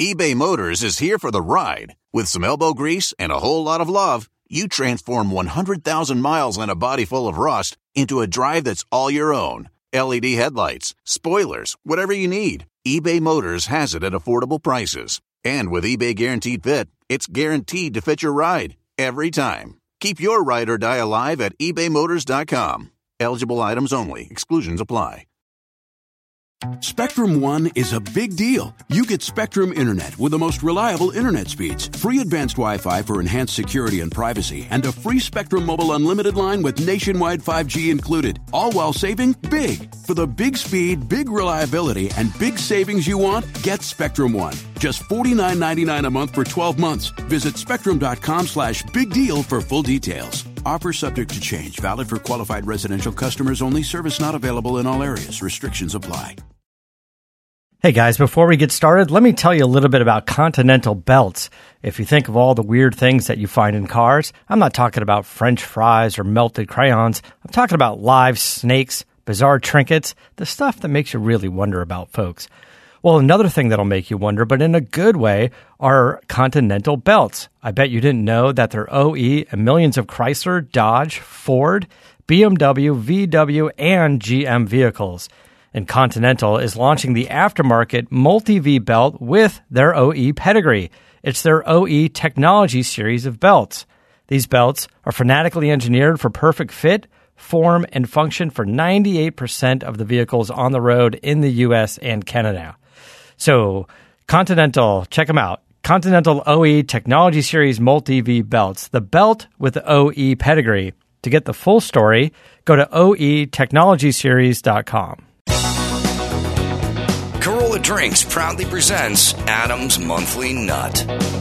eBay Motors is here for the ride. With some elbow grease and a whole lot of love, you transform 100,000 miles and a body full of rust into a drive that's all your own. LED headlights, spoilers, whatever you need, eBay Motors has it at affordable prices. And with eBay Guaranteed Fit, it's guaranteed to fit your ride every time. Keep your ride or die alive at ebaymotors.com. Eligible items only. Exclusions apply. Spectrum One is a big deal. You get Spectrum Internet with the most reliable internet speeds, free advanced Wi-Fi for enhanced security and privacy, and a free Spectrum Mobile Unlimited line with nationwide 5G included, all while saving big. For the big speed, big reliability, and big savings you want, get Spectrum One. Just $49.99 a month for 12 months. Visit spectrum.com/big deal for full details. Offer subject to change. Valid for qualified residential customers only. Service not available in all areas. Restrictions apply. Hey guys, before we get started, let me tell you a little bit about Continental belts. If you think of all the weird things that you find in cars, I'm not talking about French fries or melted crayons. I'm talking about live snakes, bizarre trinkets, the stuff that makes you really wonder about folks. Well, another thing that'll make you wonder, but in a good way, are Continental belts. I bet you didn't know that they're OE and millions of Chrysler, Dodge, Ford, BMW, VW, and GM vehicles. And Continental is launching the aftermarket multi-V belt with their OE pedigree. It's their OE Technology series of belts. These belts are fanatically engineered for perfect fit, form, and function for 98% of the vehicles on the road in the U.S. and Canada. So, Continental, check them out. Continental OE Technology Series Multi-V belts, the belt with the OE pedigree. To get the full story, go to oetechnologyseries.com. Corolla Drinks proudly presents Adam's Monthly Nut.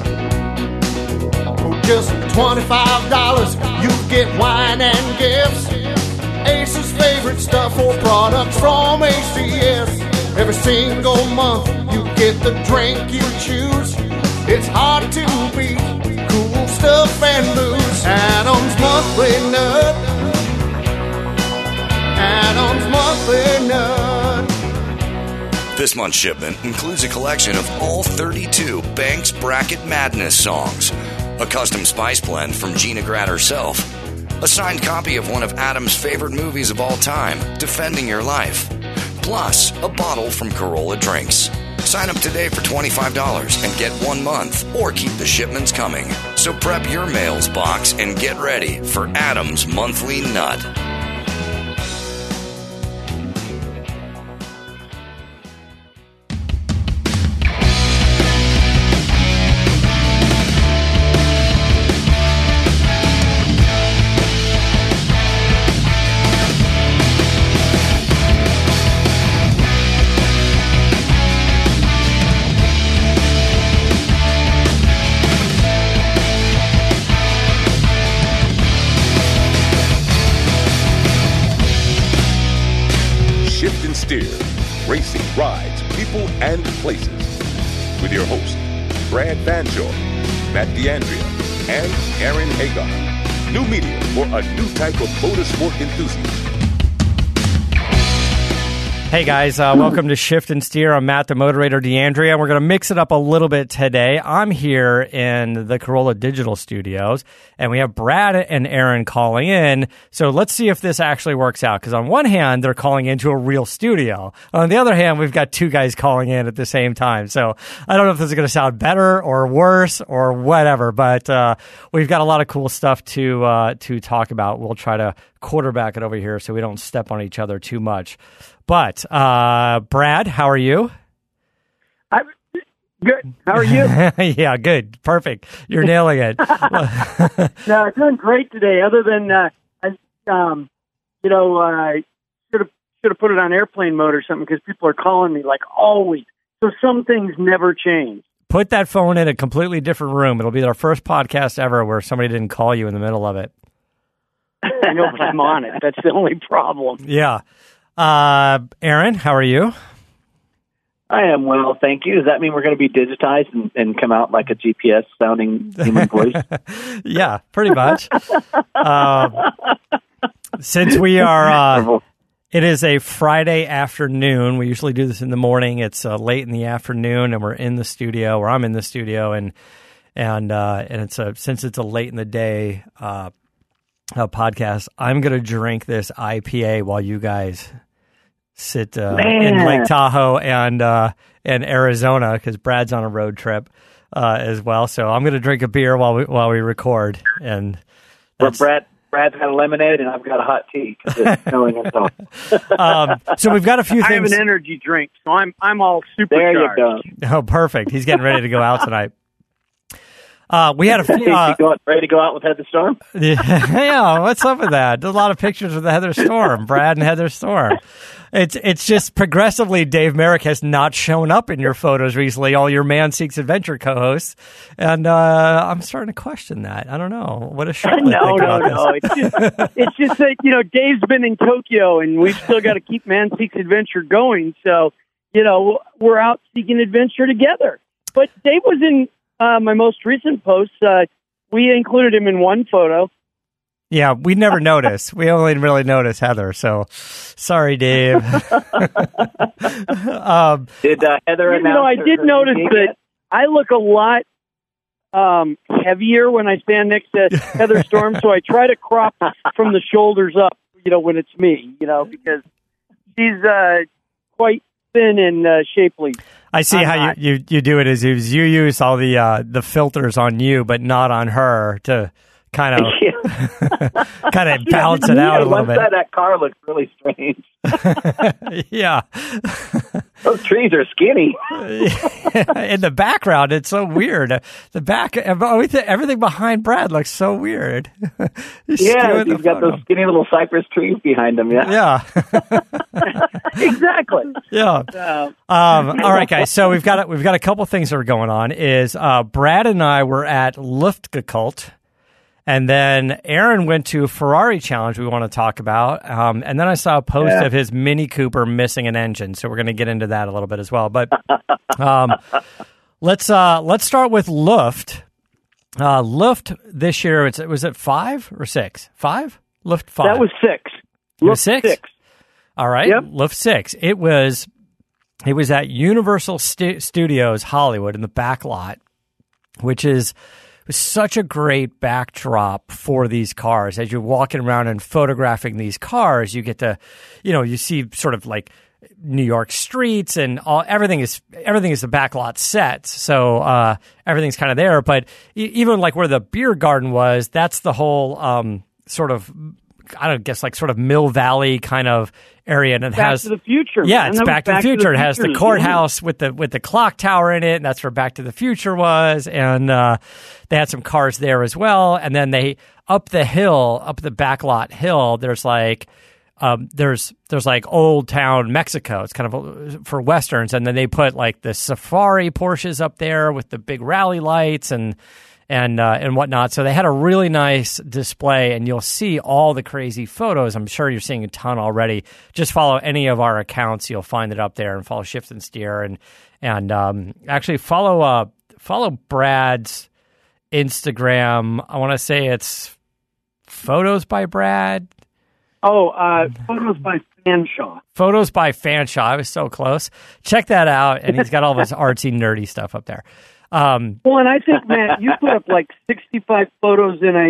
For just $25, you get wine and gifts. Ace's favorite stuff or products from ACS. Every single month, you get the drink you choose. It's hard to beat cool stuff and booze. Adam's Monthly Nut. Adam's Monthly Nut. This month's shipment includes a collection of all 32 Banks Bracket Madness songs, a custom spice blend from Gina Grad herself, a signed copy of one of Adam's favorite movies of all time, Defending Your Life, plus a bottle from Corolla Drinks. Sign up today for $25 and get 1 month, or keep the shipments coming. So prep your mails box and get ready for Adam's Monthly Nut. Racing, rides, people, and places. With your hosts, Brad Banjoy, Matt D'Andrea, and Aaron Hagar. New media for a new type of motorsport enthusiast. Hey guys, welcome to Shift and Steer. I'm Matt, the moderator, D'Andrea. We're going to mix it up a little bit today. I'm here in the Corolla Digital Studios, and we have Brad and Aaron calling in. So let's see if this actually works out, because on one hand, they're calling into a real studio. On the other hand, we've got two guys calling in at the same time. So I don't know if this is going to sound better or worse or whatever, but we've got a lot of cool stuff to talk about. We'll try to quarterback it over here so we don't step on each other too much. But, Brad, how are you? I'm good. How are you? Yeah, good. Perfect. You're nailing it. No, doing great today. Other than, I should have put it on airplane mode or something, because people are calling me like always. So some things never change. Put that phone in a completely different room. It'll be our first podcast ever where somebody didn't call you in the middle of it. I know, but I'm on it. That's the only problem. Yeah. Aaron, how are you? I am well, thank you. Does that mean we're going to be digitized and come out like a GPS-sounding human voice? Yeah, pretty much. Since we are It is a Friday afternoon. We usually do this in the morning. It's late in the afternoon, and we're in the studio, or I'm in the studio, and it's since it's a late in the day podcast, I'm going to drink this IPA while you guys sit in Lake Tahoe and Arizona, because Brad's on a road trip as well. So I'm going to drink a beer while we record. And Brad's got a lemonade, and I've got a hot tea because it's snowing and so we've got a few things. I have an energy drink, so I'm all There you supercharged. go. Oh, perfect. He's getting ready to go out tonight. We had a few. Ready to go out with Heather Storm? Yeah, what's up with that? There's a lot of pictures of the Heather Storm, Brad and Heather Storm. It's just progressively Dave Merrick has not shown up in your photos recently, all your Man Seeks Adventure co-hosts, and I'm starting to question that. I don't know. What does Charlotte think about this? It's just that, Dave's been in Tokyo, and we've still got to keep Man Seeks Adventure going, so, we're out seeking adventure together. But Dave was in my most recent post. We included him in one photo. Yeah, we never noticed. We only really noticed Heather, so sorry, Dave. Did Heather announce? I did notice that I look a lot heavier when I stand next to Heather Storm, so I try to crop from the shoulders up, when it's me, because she's quite thin and shapely. I see how you do it is you use all the filters on you, but not on her to kind of balance it out a little bit. That car looks really strange. Yeah. Those trees are skinny. In the background, it's so weird. Everything behind Brad looks so weird. He's got those skinny little cypress trees behind him. Yeah. Exactly. Yeah. All right, guys. So we've got a couple things that are going on. Is Brad and I were at Luftgekühlt. And then Aaron went to Ferrari Challenge we want to talk about. And then I saw a post of his Mini Cooper missing an engine. So we're going to get into that a little bit as well. But let's start with Luft. Luft this year, was it 5 or 6? 5? Luft 5. That was 6. Luft 6? All right. Yep. Luft 6. It was at Universal Studios Hollywood in the back lot, which is such a great backdrop for these cars. As you're walking around and photographing these cars, you get to, you see sort of like New York streets and everything is the backlot set. So everything's kind of there. But even like where the beer garden was, that's the whole sort of, I don't guess, like sort of Mill Valley kind of area, and it has Back to the Future. Yeah, man. it's Back to the Future. It has the courthouse with the clock tower in it, and that's where Back to the Future was. And they had some cars there as well. And then they up the backlot hill. There's like there's like Old Town Mexico. It's kind of for westerns, and then they put like the safari Porsches up there with the big rally lights and whatnot. So they had a really nice display, and you'll see all the crazy photos. I'm sure you're seeing a ton already. Just follow any of our accounts. You'll find it up there, and follow Shift and Steer, and actually follow Brad's Instagram. I want to say it's Photos by Brad. Photos by Fanshawe. Photos by Fanshawe. I was so close. Check that out, and he's got all this artsy, nerdy stuff up there. And I think, Matt, you put up like 65 photos in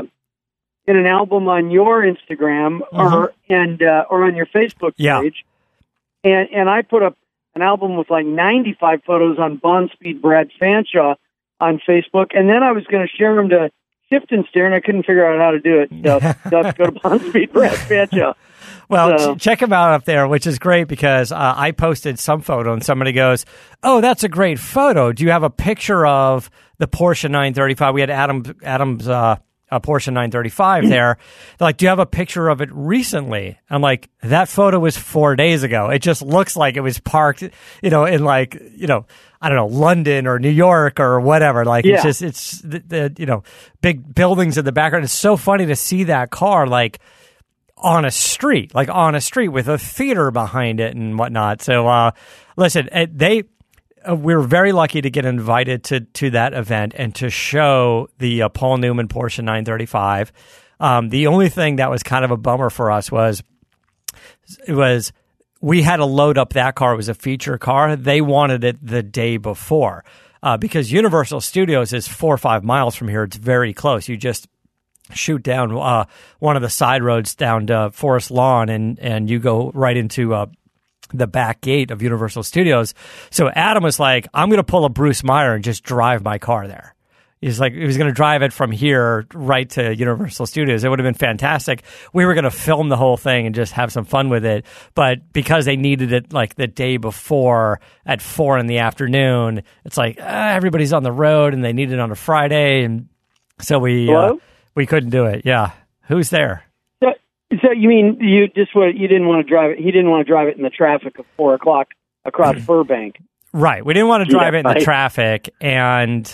an album on your Instagram or on your Facebook page. And I put up an album with like 95 photos on Bond Speed Brad Fanshawe on Facebook, and then I was going to share them to Shift and Steer, and I couldn't figure out how to do it. So I have to go to Bond Speed Brad Fanshawe. Well, check him out up there, which is great because I posted some photo and somebody goes, "Oh, that's a great photo. Do you have a picture of the Porsche 935?" We had Adam's Porsche 935 there. They're like, "Do you have a picture of it recently?" I'm like, "That photo was 4 days ago. It just looks like it was parked, in like, I don't know, London or New York or whatever. Like it's the big buildings in the background. It's so funny to see that car like on a street with a theater behind it and whatnot. So, listen, we're very lucky to get invited to that event and to show the Paul Newman Porsche 935. The only thing that was kind of a bummer for us was we had to load up that car. It was a feature car. They wanted it the day before because Universal Studios is 4 or 5 miles from here. It's very close. You just shoot down one of the side roads down to Forest Lawn, and you go right into the back gate of Universal Studios. So Adam was like, I'm going to pull a Bruce Meyer and just drive my car there. He's like, he was going to drive it from here right to Universal Studios. It would have been fantastic. We were going to film the whole thing and just have some fun with it. But because they needed it like the day before at 4 p.m, it's like everybody's on the road and they need it on a Friday. And so we couldn't do it. Yeah. Who's there? So you mean you didn't want to drive it? He didn't want to drive it in the traffic of 4 o'clock across Burbank. Right. We didn't want to drive it in the traffic, and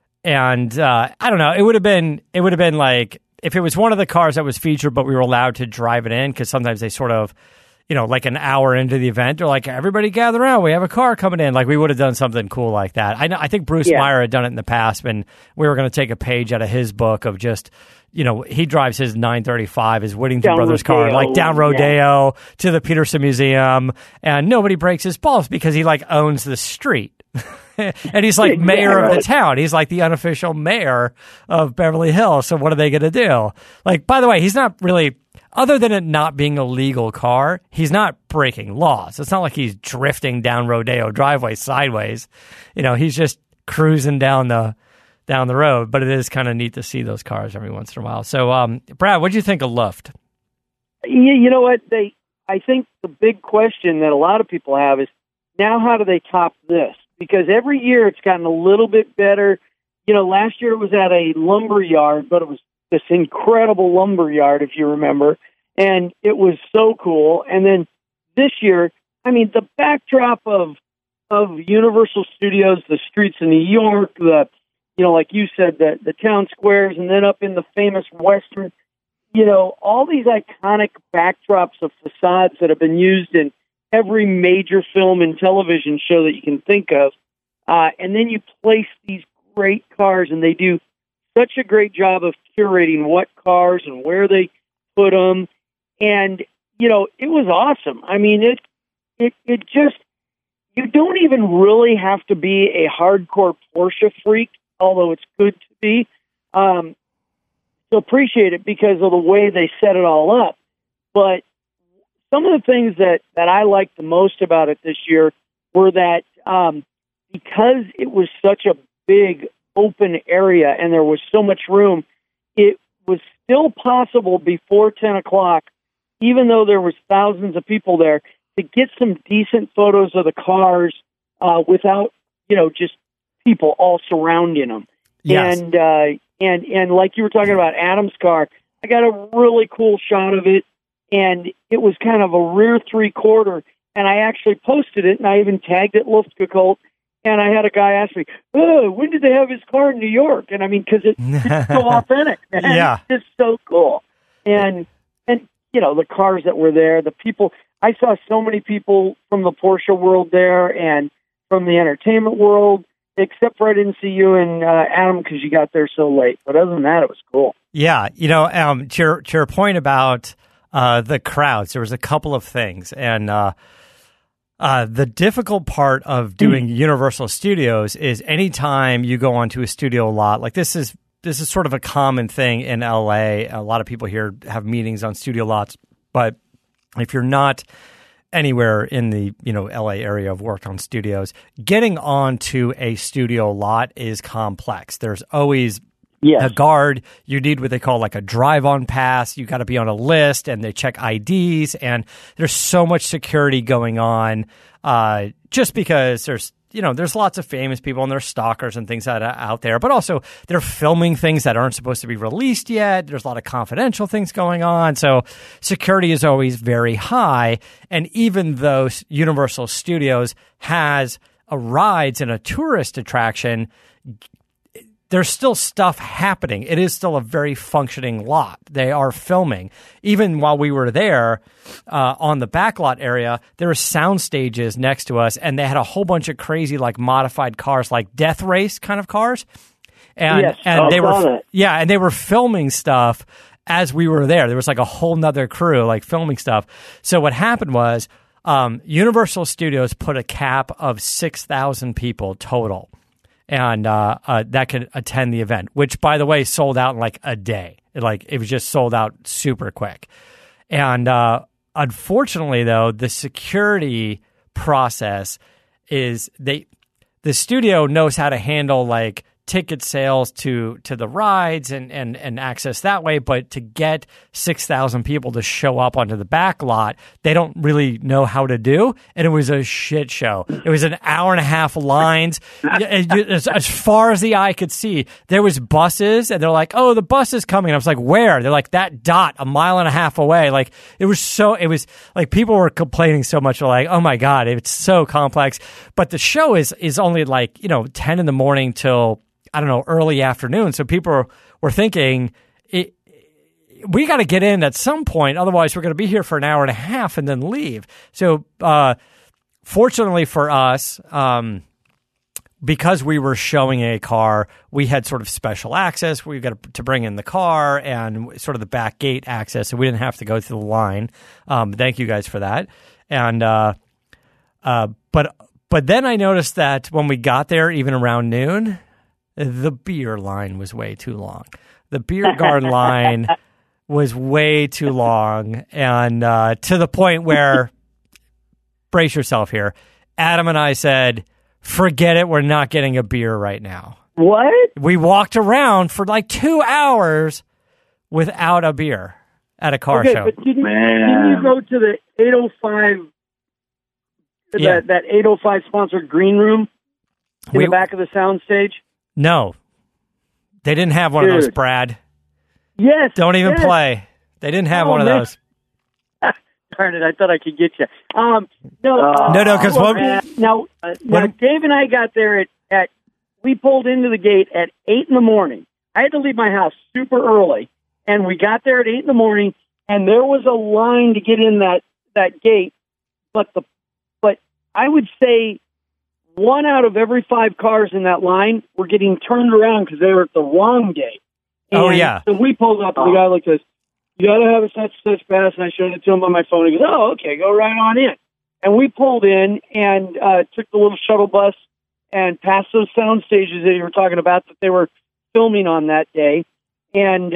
I don't know. It would have been like if it was one of the cars that was featured, but we were allowed to drive it in, because sometimes they sort of, like an hour into the event, they're like, everybody gather around, we have a car coming in. Like, we would have done something cool like that. I think Bruce Meyer had done it in the past, and we were going to take a page out of his book of just, he drives his 935, his Whittington Brothers car, like down Rodeo to the Peterson Museum, and nobody breaks his balls because he like owns the street. And he's like mayor of the town. He's like the unofficial mayor of Beverly Hills. So what are they going to do? Like, by the way, he's not really, other than it not being a legal car, he's not breaking laws. It's not like he's drifting down Rodeo driveway sideways. He's just cruising down the road. But it is kind of neat to see those cars every once in a while. So, Brad, what do you think of Luft? You know what? I think the big question that a lot of people have is, now how do they top this? Because every year it's gotten a little bit better. Last year it was at a lumber yard, but it was this incredible lumber yard, if you remember, and it was so cool. And then this year, I mean, the backdrop of Universal Studios, the streets of New York, like you said, the town squares, and then up in the famous Western, all these iconic backdrops of facades that have been used in every major film and television show that you can think of. And then you place these great cars, and they do such a great job of curating what cars and where they put them. And, it was awesome. I mean, it just, you don't even really have to be a hardcore Porsche freak, although it's good to be, to appreciate it because of the way they set it all up. But some of the things that I liked the most about it this year were that because it was such a big open area and there was so much room, it was still possible before 10 o'clock, even though there was thousands of people there, to get some decent photos of the cars without, just people all surrounding them. Yes. And like you were talking about Adam's car, I got a really cool shot of it. And it was kind of a rear 3/4, and I actually posted it, and I even tagged it Luftgekühlt, and I had a guy ask me, "Oh, when did they have his car in New York?" And I mean, because it's so authentic, man. Yeah. It's just so cool. And the cars that were there, the people, I saw so many people from the Porsche world there and from the entertainment world, except for I didn't see you and Adam because you got there so late. But other than that, it was cool. Yeah, to your point about the crowds, there was a couple of things, and the difficult part of doing Universal Studios is anytime you go onto a studio lot, like this is sort of a common thing in LA. A lot of people here have meetings on studio lots, but if you're not anywhere in the LA area of worked on studios, getting onto a studio lot is complex. There's always a guard. You need what they call like a drive-on pass. You got to be on a list, and they check IDs, and there's so much security going on just because there's lots of famous people and there's stalkers and things that are out there, but also they're filming things that aren't supposed to be released yet. There's a lot of confidential things going on. So security is always very high. And even though Universal Studios has a rides and a tourist attraction, there's still stuff happening. It is still a very functioning lot. They are filming. Even while we were there on the backlot area, there were sound stages next to us, and they had a whole bunch of crazy, like modified cars, like death race kind of cars. And they were filming stuff as we were there. There was like a whole nother crew like filming stuff. So what happened was Universal Studios put a cap of 6,000 people total, and that could attend the event, which, by the way, sold out in like a day. It was just sold out super quick. And unfortunately, though, the security process is the studio knows how to handle like ticket sales to the rides and access that way, but to get 6,000 people to show up onto the back lot, they don't really know how to do, and it was a shit show. It was an hour and a half lines. As far as the eye could see, there was buses, and they're like, oh, the bus is coming. And I was like, where? They're like, that dot a mile and a half away. Like, it was like people were complaining so much. They're like, oh my God, it's so complex. But the show is only like, 10 in the morning till, I don't know, early afternoon. So people were thinking, we got to get in at some point. Otherwise, we're going to be here for an hour and a half and then leave. So fortunately for us, because we were showing a car, we had sort of special access. We got to bring in the car and sort of the back gate access. So we didn't have to go through the line. Thank you guys for that. And but then I noticed that when we got there, even around noon, the beer line was way too long. The beer garden line was way too long, and to the point where, brace yourself here, Adam and I said, forget it, we're not getting a beer right now. What? We walked around for like 2 hours without a beer at a car show. But didn't you go to the 805, that 805 sponsored green room in the back of the sound stage? No, they didn't have one of those, Brad. Yes. Don't even play. They didn't have one of those. Darn it, I thought I could get you. No, because now Dave and I got there at we pulled into the gate at 8 in the morning. I had to leave my house super early, and we got there at 8 in the morning, and there was a line to get in that gate, but I would say 1 out of every 5 cars in that line were getting turned around because they were at the wrong gate. And so we pulled up, and the guy looked at us, you got to have a such pass, and I showed it to him on my phone. He goes, oh, okay, go right on in. And we pulled in and took the little shuttle bus and passed those sound stages that you were talking about that they were filming on that day. And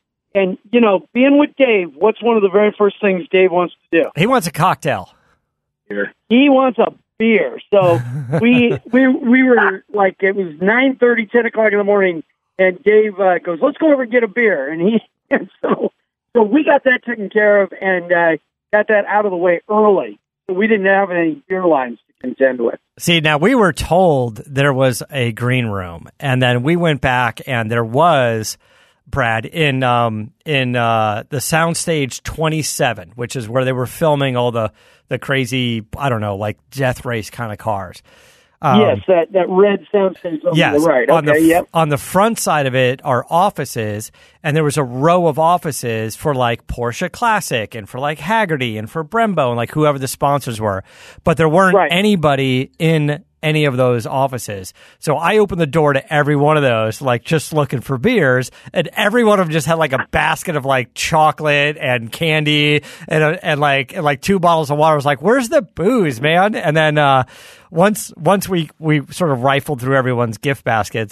being with Dave, what's one of the very first things Dave wants to do? He wants a cocktail. He wants a beer. So we were like, it was 9:30, 10 o'clock in the morning, and Dave goes, let's go over and get a beer. And so we got that taken care of and got that out of the way early. So we didn't have any beer lines to contend with. See, now we were told there was a green room, and then we went back and there was, Brad, in the Soundstage 27, which is where they were filming all the crazy, I don't know, like death race kind of cars. Yes, that red soundstage over the right. On the front side of it are offices, and there was a row of offices for like Porsche Classic and for like Haggerty and for Brembo and like whoever the sponsors were. But there weren't anybody in any of those offices. So I opened the door to every one of those, like just looking for beers, and every one of them just had like a basket of like chocolate and candy and like 2 bottles of water. I was like, where's the booze, man? And then once we sort of rifled through everyone's gift baskets,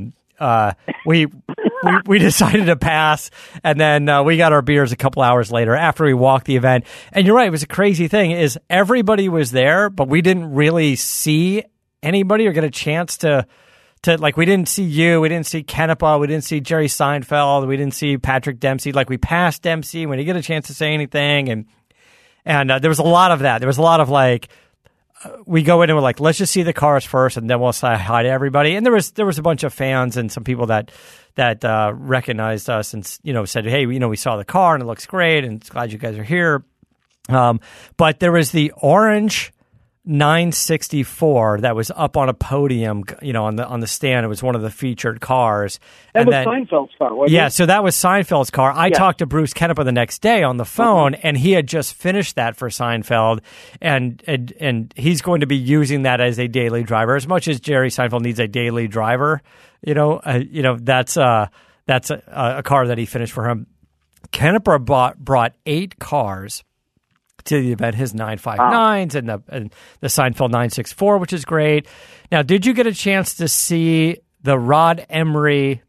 we decided to pass, and then we got our beers a couple hours later after we walked the event. And you're right, it was a crazy thing is everybody was there, but we didn't really see anybody or get a chance to like, we didn't see you, we didn't see Kenepa, we didn't see Jerry Seinfeld, we didn't see Patrick Dempsey. Like, we passed Dempsey, we didn't get a chance to say anything, and there was a lot of that. There was a lot of like, we go in and we're like, let's just see the cars first, and then we'll say hi to everybody. And there was a bunch of fans and some people that recognized us and said, hey, we saw the car and it looks great and it's glad you guys are here. But there was the orange 964 that was up on a podium, on the stand. It was one of the featured cars. That was Seinfeld's car, wasn't it? Yeah, so that was Seinfeld's car. I talked to Bruce Kenepa the next day on the phone, and he had just finished that for Seinfeld, and he's going to be using that as a daily driver. As much as Jerry Seinfeld needs a daily driver, that's a car that he finished for him. Canepa brought 8 cars to the event, his 959s and the Seinfeld 964, which is great. Now, did you get a chance to see the Rod Emery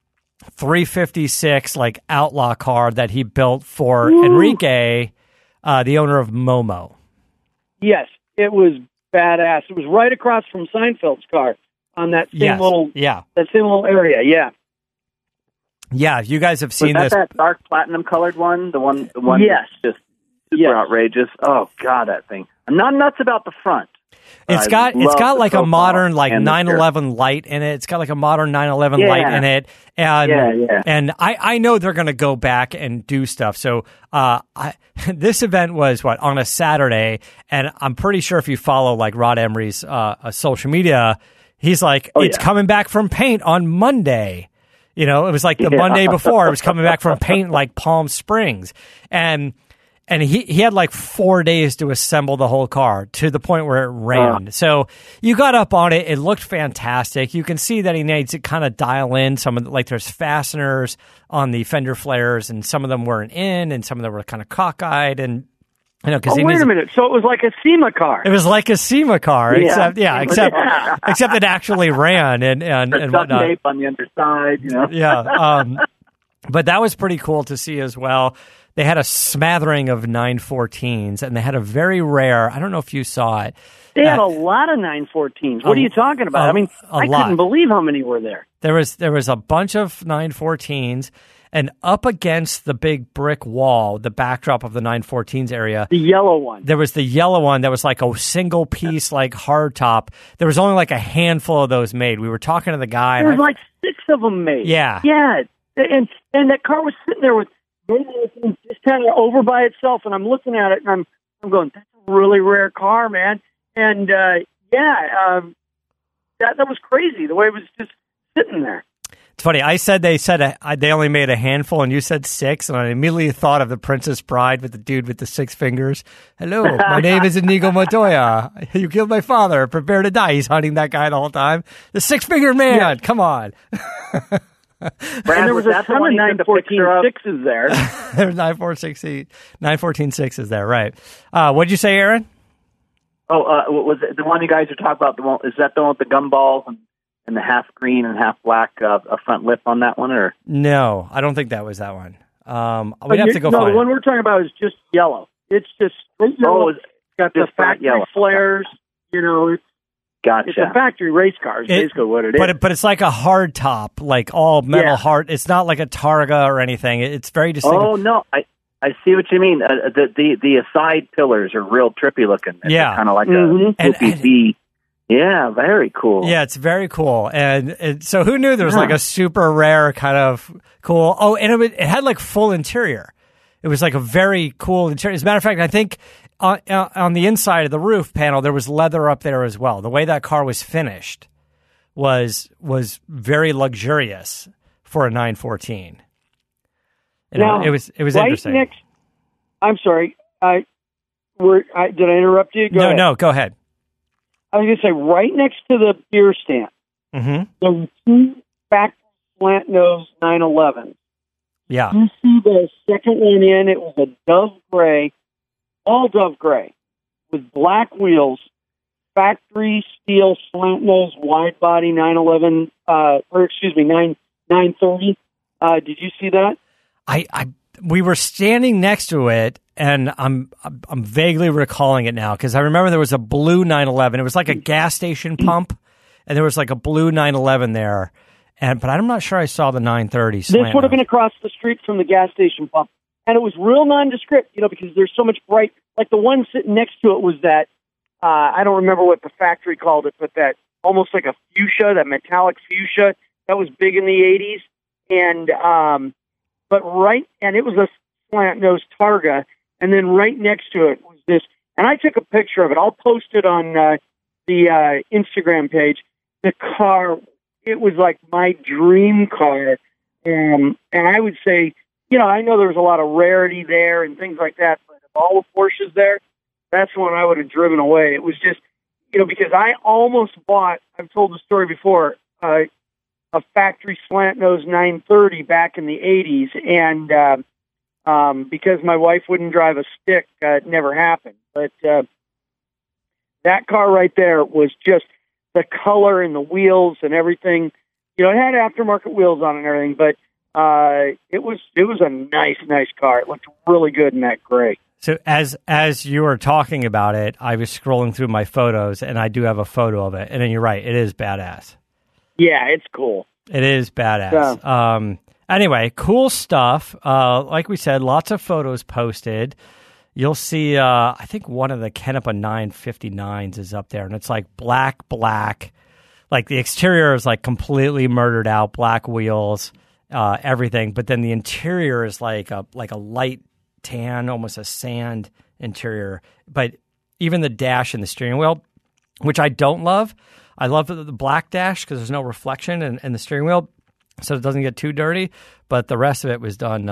356 like outlaw car that he built for Enrique, the owner of Momo? Yes, it was badass. It was right across from Seinfeld's car on that same little area. Yeah. Yeah, you guys have seen this. That dark platinum colored one, the one yes. That's just super outrageous. Oh God, that thing. I'm not nuts about the front. It's got like a modern like 911 light in it. It's got like a modern 911 light in it, and I know they're going to go back and do stuff. So this event was on a Saturday, and I'm pretty sure if you follow like Rod Emery's social media, he's like it's coming back from paint on Monday. You know, it was like the Monday before. It was coming back from paint like Palm Springs, and he had like 4 days to assemble the whole car to the point where it ran. So you got up on it. It looked fantastic. You can see that he needs to kind of dial in some of like there's fasteners on the fender flares, and some of them weren't in, and some of them were kind of cockeyed, and wait a minute. So it was like a SEMA car. It was like a SEMA car, except it actually ran and whatnot. Tape on the underside, you know. Yeah, but that was pretty cool to see as well. They had a smattering of 914s, and they had a very rare. I don't know if you saw it. They had a lot of 914s. What are you talking about? I mean, I couldn't believe how many were there. There was a bunch of 914s. And up against the big brick wall, the backdrop of the 914s area. The yellow one. There was the yellow one that was like a single piece, like hardtop. There was only like a handful of those made. We were talking to the guy. There was like 6 of them made. Yeah. Yeah. And that car was sitting there with just kind of over by itself. And I'm looking at it and I'm going, that's a really rare car, man. And that was crazy. The way it was just sitting there. It's funny. They only made a handful, and you said 6, and I immediately thought of The Princess Bride with the dude with the 6 fingers. Hello, my name is Inigo Montoya. You killed my father. Prepare to die. He's hunting that guy the whole time. The 6-fingered man. Yeah. Come on. Brad, and there was a ton of 914.6s there. There was 914.6s there, right. What'd you say, Aaron? Was it the one you guys are talking about? Is that the one with the gumballs and the half green and half black a front lip on that one, or no? I don't think that was that one. We'd have to go find the one we're talking about is just yellow. It's just yellow. It's got the factory flares. You know, gotcha. It's a factory race car. Is basically what it is. But it's like a hard top, like all metal hard. It's not like a Targa or anything. It's very distinctive. Oh no, I see what you mean. The side pillars are real trippy looking. Yeah, kind of like a V. Yeah, very cool. Yeah, it's very cool. And so who knew there was like a super rare kind of cool. Oh, and it had like full interior. It was like a very cool interior. As a matter of fact, I think on the inside of the roof panel, there was leather up there as well. The way that car was finished was very luxurious for a 914. Now, it was right interesting. I'm sorry. Did I interrupt you? Go ahead. No, go ahead. I was going to say, right next to the beer stand, there were 2 factory slant nose 911s. Yeah. You see the second one in, it was a dove gray, all dove gray, with black wheels, factory steel slant nose wide body 911, 930. Did you see that? We were standing next to it, and I'm vaguely recalling it now because I remember there was a blue 911. It was like a gas station pump, and there was like a blue 911 there. But I'm not sure I saw the 930. This would have been across the street from the gas station pump, and it was real nondescript, because there's so much bright. Like the one sitting next to it was that I don't remember what the factory called it, but that almost like a fuchsia, that metallic fuchsia that was big in the 80s, and and it was a slant nose Targa. And then right next to it was this, and I took a picture of it. I'll post it on the Instagram page. The car, it was like my dream car. And I would say, I know there was a lot of rarity there and things like that, but of all the Porsches there, that's the one I would have driven away. It was just, because I almost bought, I've told the story before, a factory slant nose 930 back in the 80s. And because my wife wouldn't drive a stick. It never happened. But that car right there was just the color and the wheels and everything. You know, it had aftermarket wheels on it and everything, but it was a nice car. It looked really good in that gray. So as you were talking about it, I was scrolling through my photos, and I do have a photo of it. And then you're right, it is badass. Yeah, it's cool. It is badass. Yeah. Anyway, cool stuff. Like we said, lots of photos posted. You'll see, I think one of the Kenepa 959s is up there, and it's like black. Like the exterior is like completely murdered out, black wheels, everything. But then the interior is like a light tan, almost a sand interior. But even the dash and the steering wheel, which I don't love. I love the black dash because there's no reflection in the steering wheel, so it doesn't get too dirty. But the rest of it was done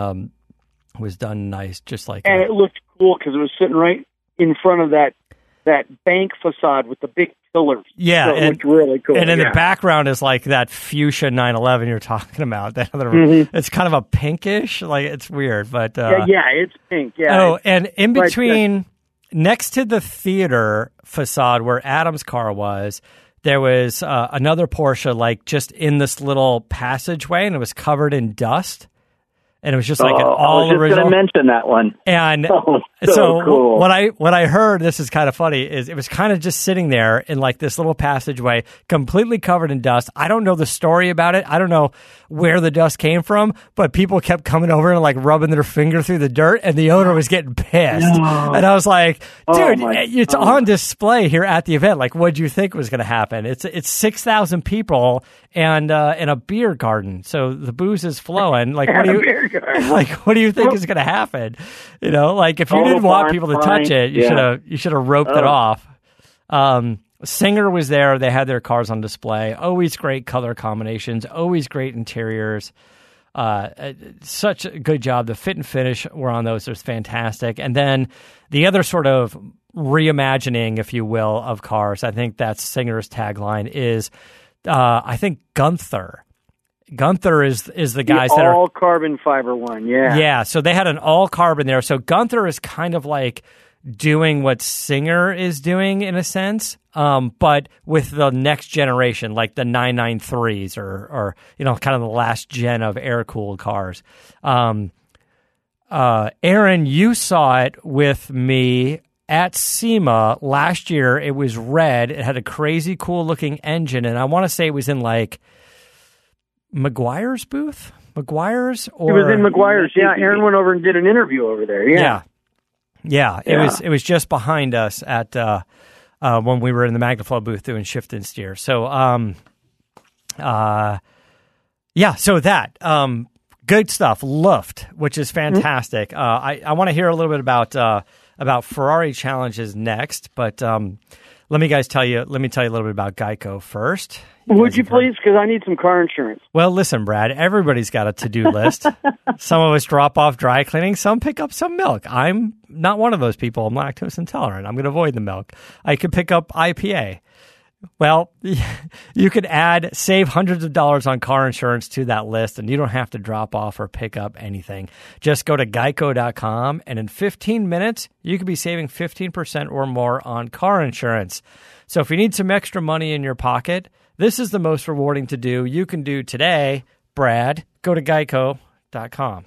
nice, just like. And it looked cool because it was sitting right in front of that bank facade with the big pillars. Yeah, so it looked really cool. And in the background is like that fuchsia 911 you're talking about. That other, it's kind of a pinkish, like it's weird, but yeah, it's pink. Yeah. Oh, and in between, next to the theater facade where Adam's car was, there was another Porsche, like just in this little passageway, and it was covered in dust. And it was just like an all original. I was just going to mention that one. And so cool. what I heard, this is kind of funny, is it was kind of just sitting there in like this little passageway, completely covered in dust. I don't know the story about it. I don't know where the dust came from, but people kept coming over and like rubbing their finger through the dirt, and the owner was getting pissed. No. And I was like, dude, it's on display here at the event. Like, what'd you think was going to happen? It's 6,000 people and in a beer garden, so the booze is flowing. Like, what do you? Like, what do you think is going to happen? You know, like if you didn't want people to touch it, you should have roped it off. Singer was there. They had their cars on display. Always great color combinations. Always great interiors. Such a good job. The fit and finish were on those. It was fantastic. And then the other sort of reimagining, if you will, of cars, I think that's Singer's tagline is, I think Gunther. Gunther is the guys that are all carbon fiber one, yeah. Yeah, so they had an all carbon there. So Gunther is kind of like doing what Singer is doing in a sense, but with the next generation, like the 993s or you know, kind of the last gen of air-cooled cars. Aaron, you saw it with me at SEMA last year. It was red. It had a crazy cool looking engine, and I want to say it was in like McGuire's booth? McGuire's? Or it was in McGuire's, yeah. Aaron went over and did an interview over there, yeah. It was just behind us at when we were in the MagnaFlow booth doing shift and steer. So, so that good stuff. Luft, which is fantastic. I want to hear a little bit about Ferrari challenges next, but let me tell you a little bit about Geico first. Would you please? Because I need some car insurance. Well, listen, Brad, everybody's got a to-do list. Some of us drop off dry cleaning. Some pick up some milk. I'm not one of those people. I'm lactose intolerant. I'm going to avoid the milk. I could pick up IPA. Well, you could save hundreds of dollars on car insurance to that list, and you don't have to drop off or pick up anything. Just go to geico.com, and in 15 minutes, you could be saving 15% or more on car insurance. So if you need some extra money in your pocket, this is the most rewarding to do you can do today, Brad. Go to geico.com.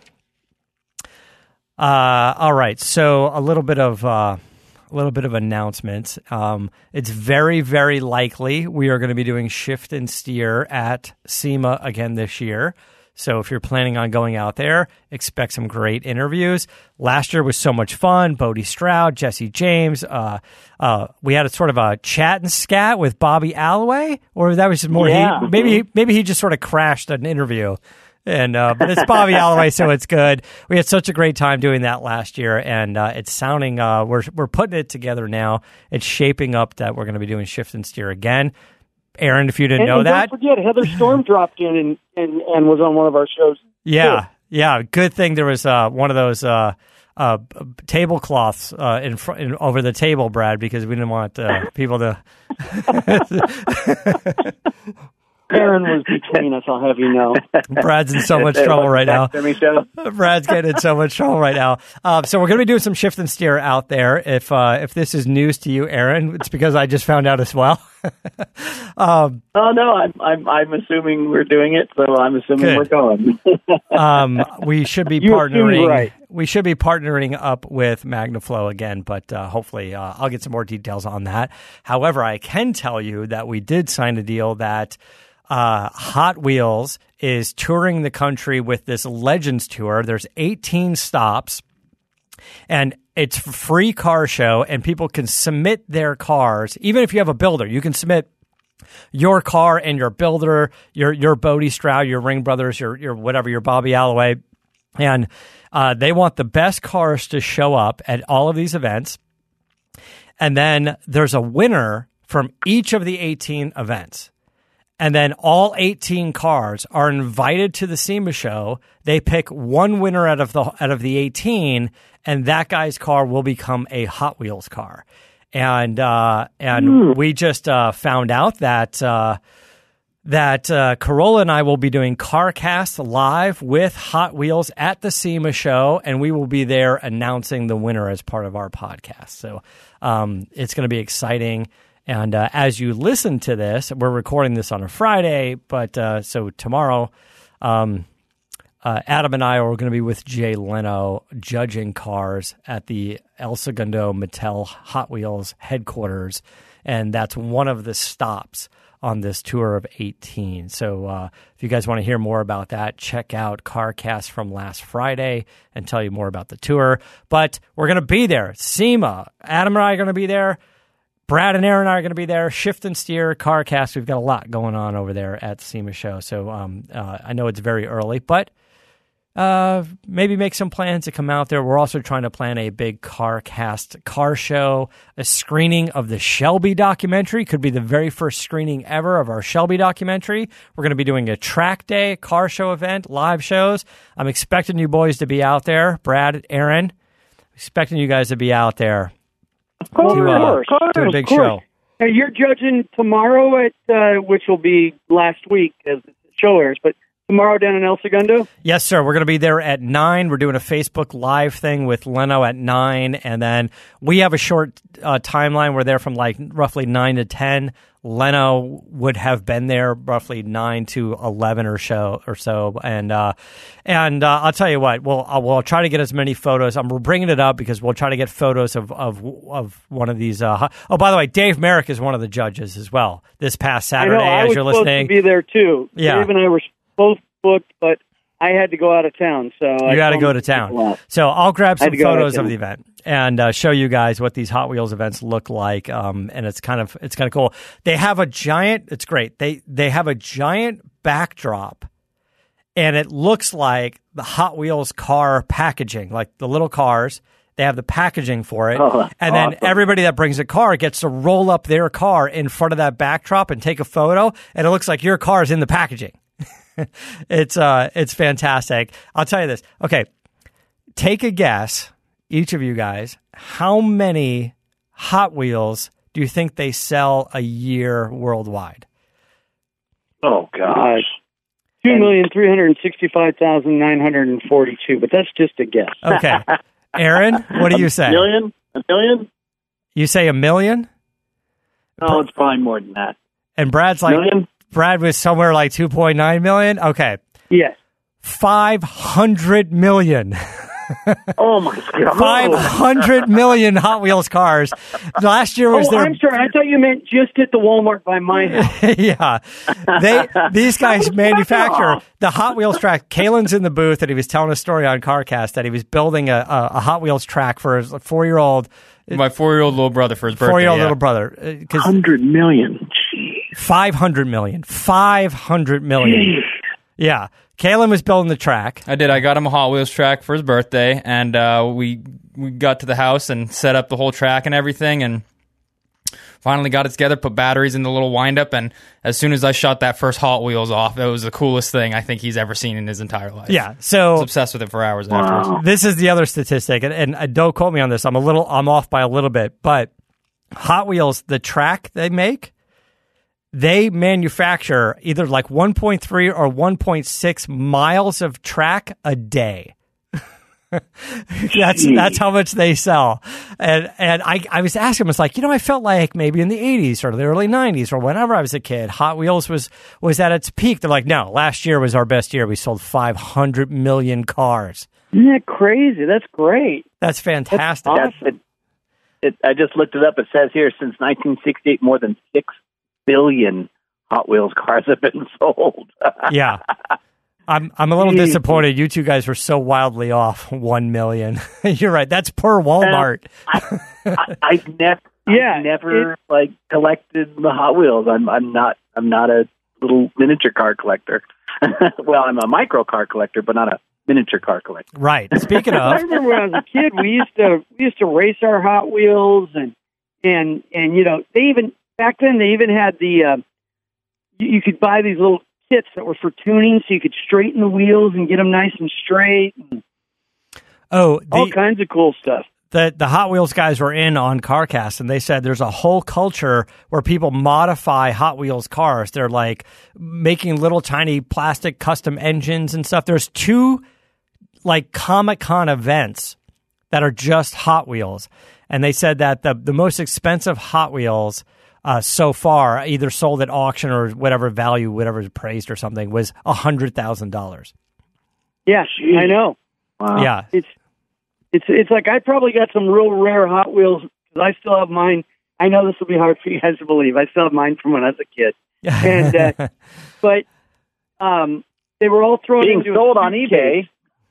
All right, so a little bit of announcements. It's very, very likely we are going to be doing shift and steer at SEMA again this year. So if you're planning on going out there, expect some great interviews. Last year was so much fun. Bodie Stroud, Jesse James. We had a sort of a chat and scat with Bobby Alloway, or that was just more. Yeah. Maybe he just sort of crashed an interview. And but it's Bobby Alloway, so it's good. We had such a great time doing that last year, and it's sounding. We're putting it together now. It's shaping up that we're going to be doing shift and steer again. Aaron, if you didn't know that, don't forget Heather Storm dropped in and was on one of our shows. Yeah, yeah. Good thing there was one of those tablecloths over the table, Brad, because we didn't want people to. Aaron was between us, I'll have you know. Brad's in so much trouble right now. Brad's getting in so much trouble right now. So we're going to be doing some shift and steer out there. If this is news to you, Aaron, it's because I just found out as well. Oh no, I'm assuming we're doing it, so I'm assuming we're going. We should be partnering. Right. We should be partnering up with MagnaFlow again, but hopefully I'll get some more details on that. However, I can tell you that we did sign a deal that Hot Wheels is touring the country with this Legends tour. There's 18 stops, and it's a free car show, and people can submit their cars. Even if you have a builder, you can submit your car and your builder, your Bodie Stroud, your Ring Brothers, your whatever, your Bobby Alloway, and they want the best cars to show up at all of these events. And then there's a winner from each of the 18 events. And then all 18 cars are invited to the SEMA show. They pick one winner out of the 18, and that guy's car will become a Hot Wheels car. And we just found out that Corolla and I will be doing CarCast live with Hot Wheels at the SEMA show, and we will be there announcing the winner as part of our podcast. So it's going to be exciting. And as you listen to this, we're recording this on a Friday, but so tomorrow, Adam and I are going to be with Jay Leno judging cars at the El Segundo Mattel Hot Wheels headquarters, and that's one of the stops on this tour of 18. So if you guys want to hear more about that, check out CarCast from last Friday and tell you more about the tour. But we're going to be there. SEMA, Adam and I are going to be there. Brad and Aaron and I are going to be there. Shift and Steer, CarCast. We've got a lot going on over there at the SEMA show. So I know it's very early, but maybe make some plans to come out there. We're also trying to plan a big CarCast car show, a screening of the Shelby documentary. Could be the very first screening ever of our Shelby documentary. We're going to be doing a track day, car show event, live shows. I'm expecting you boys to be out there. Brad, Aaron, expecting you guys to be out there. Of course. To a big show. Now, you're judging tomorrow at which will be last week as the show airs, but tomorrow down in El Segundo? Yes, sir. We're going to be there at 9. We're doing a Facebook Live thing with Leno at 9, and then we have a short timeline. We're there from like roughly 9 to 10. Leno would have been there roughly 9 to 11 or so. And I'll tell you what, we'll try to get as many photos. We're bringing it up because we'll try to get photos of one of these. Oh, by the way, Dave Merrick is one of the judges as well this past Saturday. I was supposed to be there too. Yeah. Dave and I were both booked, but I had to go out of town. So you got to go to town. So I'll grab some photos of the event and show you guys what these Hot Wheels events look like. And it's kind of cool. They have a giant. It's great. They have a giant backdrop, and it looks like the Hot Wheels car packaging, like the little cars. They have the packaging for it. Oh, and then everybody that brings a car gets to roll up their car in front of that backdrop and take a photo, and it looks like your car is in the packaging. It's fantastic. I'll tell you this. Okay, take a guess, each of you guys. How many Hot Wheels do you think they sell a year worldwide? Oh gosh, 2,365,942. But that's just a guess. Okay, Aaron, what do you say? A million? You say 1 million? Oh, it's probably more than that. And Brad's like. Million? Brad was somewhere like 2.9 million. Okay. Yes. 500 million. Oh my God. 500 million Hot Wheels cars. Last year was their... I'm sorry. I thought you meant just at the Walmart by my house. Yeah. These guys manufacture the Hot Wheels track. Kalen's in the booth, and he was telling a story on CarCast that he was building a Hot Wheels track for his 4-year-old... My 4-year-old little brother for his birthday. 4-year-old little brother. 100 million. 500 million. 500 million. Yeah. Kalen was building the track. I did. I got him a Hot Wheels track for his birthday, and we got to the house and set up the whole track and everything, and finally got it together, put batteries in the little wind-up, and as soon as I shot that first Hot Wheels off, it was the coolest thing I think he's ever seen in his entire life. Yeah, so... I was obsessed with it for hours afterwards. This is the other statistic, and don't quote me on this. I'm off by a little bit, but Hot Wheels, the track they make, they manufacture either like 1.3 or 1.6 miles of track a day. That's how much they sell. And I was asking him, it's like, I felt like maybe in the 80s or the early 90s or whenever I was a kid, Hot Wheels was at its peak. They're like, no, last year was our best year. We sold 500 million cars. Isn't that crazy? That's great. That's fantastic. That's awesome. I just looked it up. It says here, since 1968, more than 6 billion Hot Wheels cars have been sold. Yeah. I'm a little disappointed. You two guys were so wildly off 1 million. You're right. That's per Walmart. I've never collected the Hot Wheels. I'm not a little miniature car collector. Well, I'm a micro car collector, but not a miniature car collector. Right. Speaking of, I remember when I was a kid, we used to race our Hot Wheels, and they even back then they even had the you could buy these little kits that were for tuning, so you could straighten the wheels and get them nice and straight. And all kinds of cool stuff. The Hot Wheels guys were in on CarCast, and they said there's a whole culture where people modify Hot Wheels cars. They're like making little tiny plastic custom engines and stuff. There's 2 like Comic-Con events that are just Hot Wheels, and they said that the most expensive Hot Wheels so far, either sold at auction or whatever value, whatever is appraised or something, was $100,000. Yes, I know. Wow. Yeah, it's like I probably got some real rare Hot Wheels because I still have mine. I know this will be hard for you guys to believe. I still have mine from when I was a kid, and but they were all thrown into sold on eBay.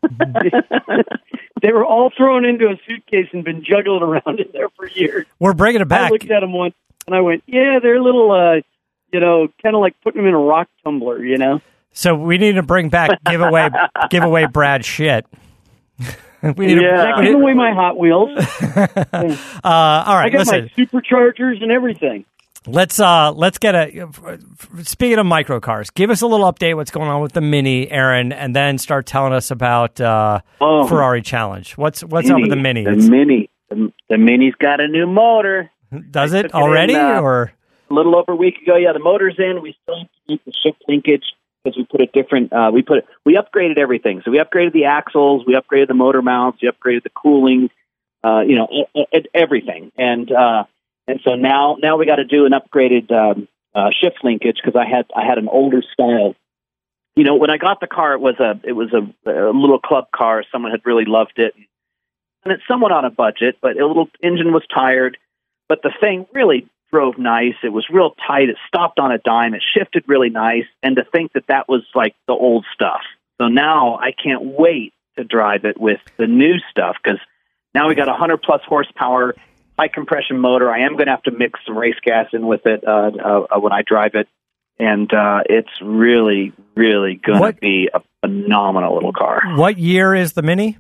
They were all thrown into a suitcase and been juggled around in there for years. We're bringing it back. I looked at them once. And I went, yeah, they're little, kind of like putting them in a rock tumbler, So we need to bring back giveaway Brad shit. We need to give away my Hot Wheels. All right, I got my superchargers and everything. Let's get speaking of micro cars, give us a little update what's going on with the Mini, Aaron, and then start telling us about Ferrari Challenge. What's up with the Mini? The Mini's got a new motor. Does it already, or a little over a week ago? Yeah, the motor's in. We still have to keep the shift linkage because we put a different. We upgraded everything. So we upgraded the axles, we upgraded the motor mounts, we upgraded the cooling, everything. And so now we got to do an upgraded shift linkage because I had an older style. When I got the car, it was a little club car. Someone had really loved it, and it's somewhat on a budget, but a little engine was tired. But the thing really drove nice. It was real tight. It stopped on a dime. It shifted really nice. And to think that was like the old stuff. So now I can't wait to drive it with the new stuff because now we got 100-plus horsepower, high compression motor. I am going to have to mix some race gas in with it when I drive it. And it's really, really going to be a phenomenal little car. What year is the Mini?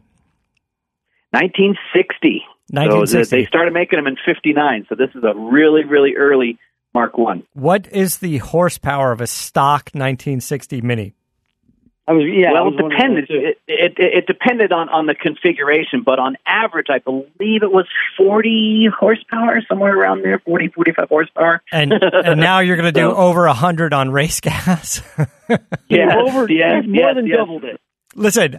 1960. 1960. So they started making them in 59. So this is a really, really early Mark 1. What is the horsepower of a stock 1960 Mini? It depended. It depended on the configuration, but on average, I believe it was 40 horsepower, somewhere around there, 40, 45 horsepower. And now you're going to do over 100 on race gas. More than doubled it. Listen,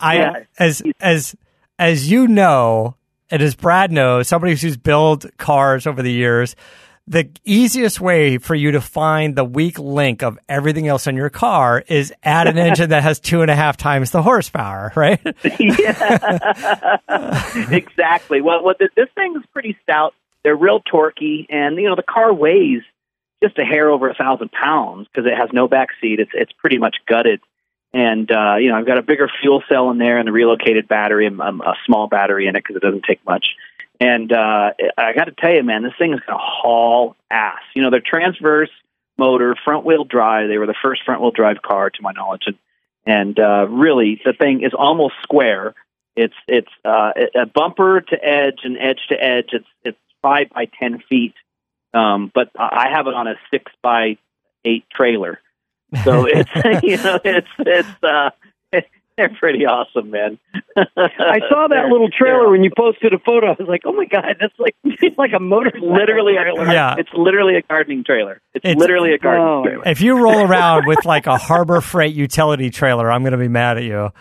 as you know, and as Brad knows, somebody who's built cars over the years, the easiest way for you to find the weak link of everything else in your car is add an engine that has 2.5 times the horsepower, right? Yeah, exactly. Well, this thing is pretty stout. They're real torquey, and the car weighs just a hair over 1,000 pounds because it has no back seat. It's pretty much gutted. And, I've got a bigger fuel cell in there and a relocated battery, a small battery in it because it doesn't take much. And I got to tell you, man, this thing is going to haul ass. They're transverse motor, front-wheel drive. They were the first front-wheel drive car, to my knowledge. And really, the thing is almost square. It's a bumper to edge and edge to edge. It's 5 by 10 feet. But I have it on a 6 by 8 trailer. So it's They're pretty awesome, man. I saw that little trailer when you posted a photo. I was like, "Oh my god, that's like a motorcycle." Literally, Yeah. It's literally a gardening trailer. It's literally a gardening trailer. If you roll around with like a Harbor Freight utility trailer, I'm going to be mad at you.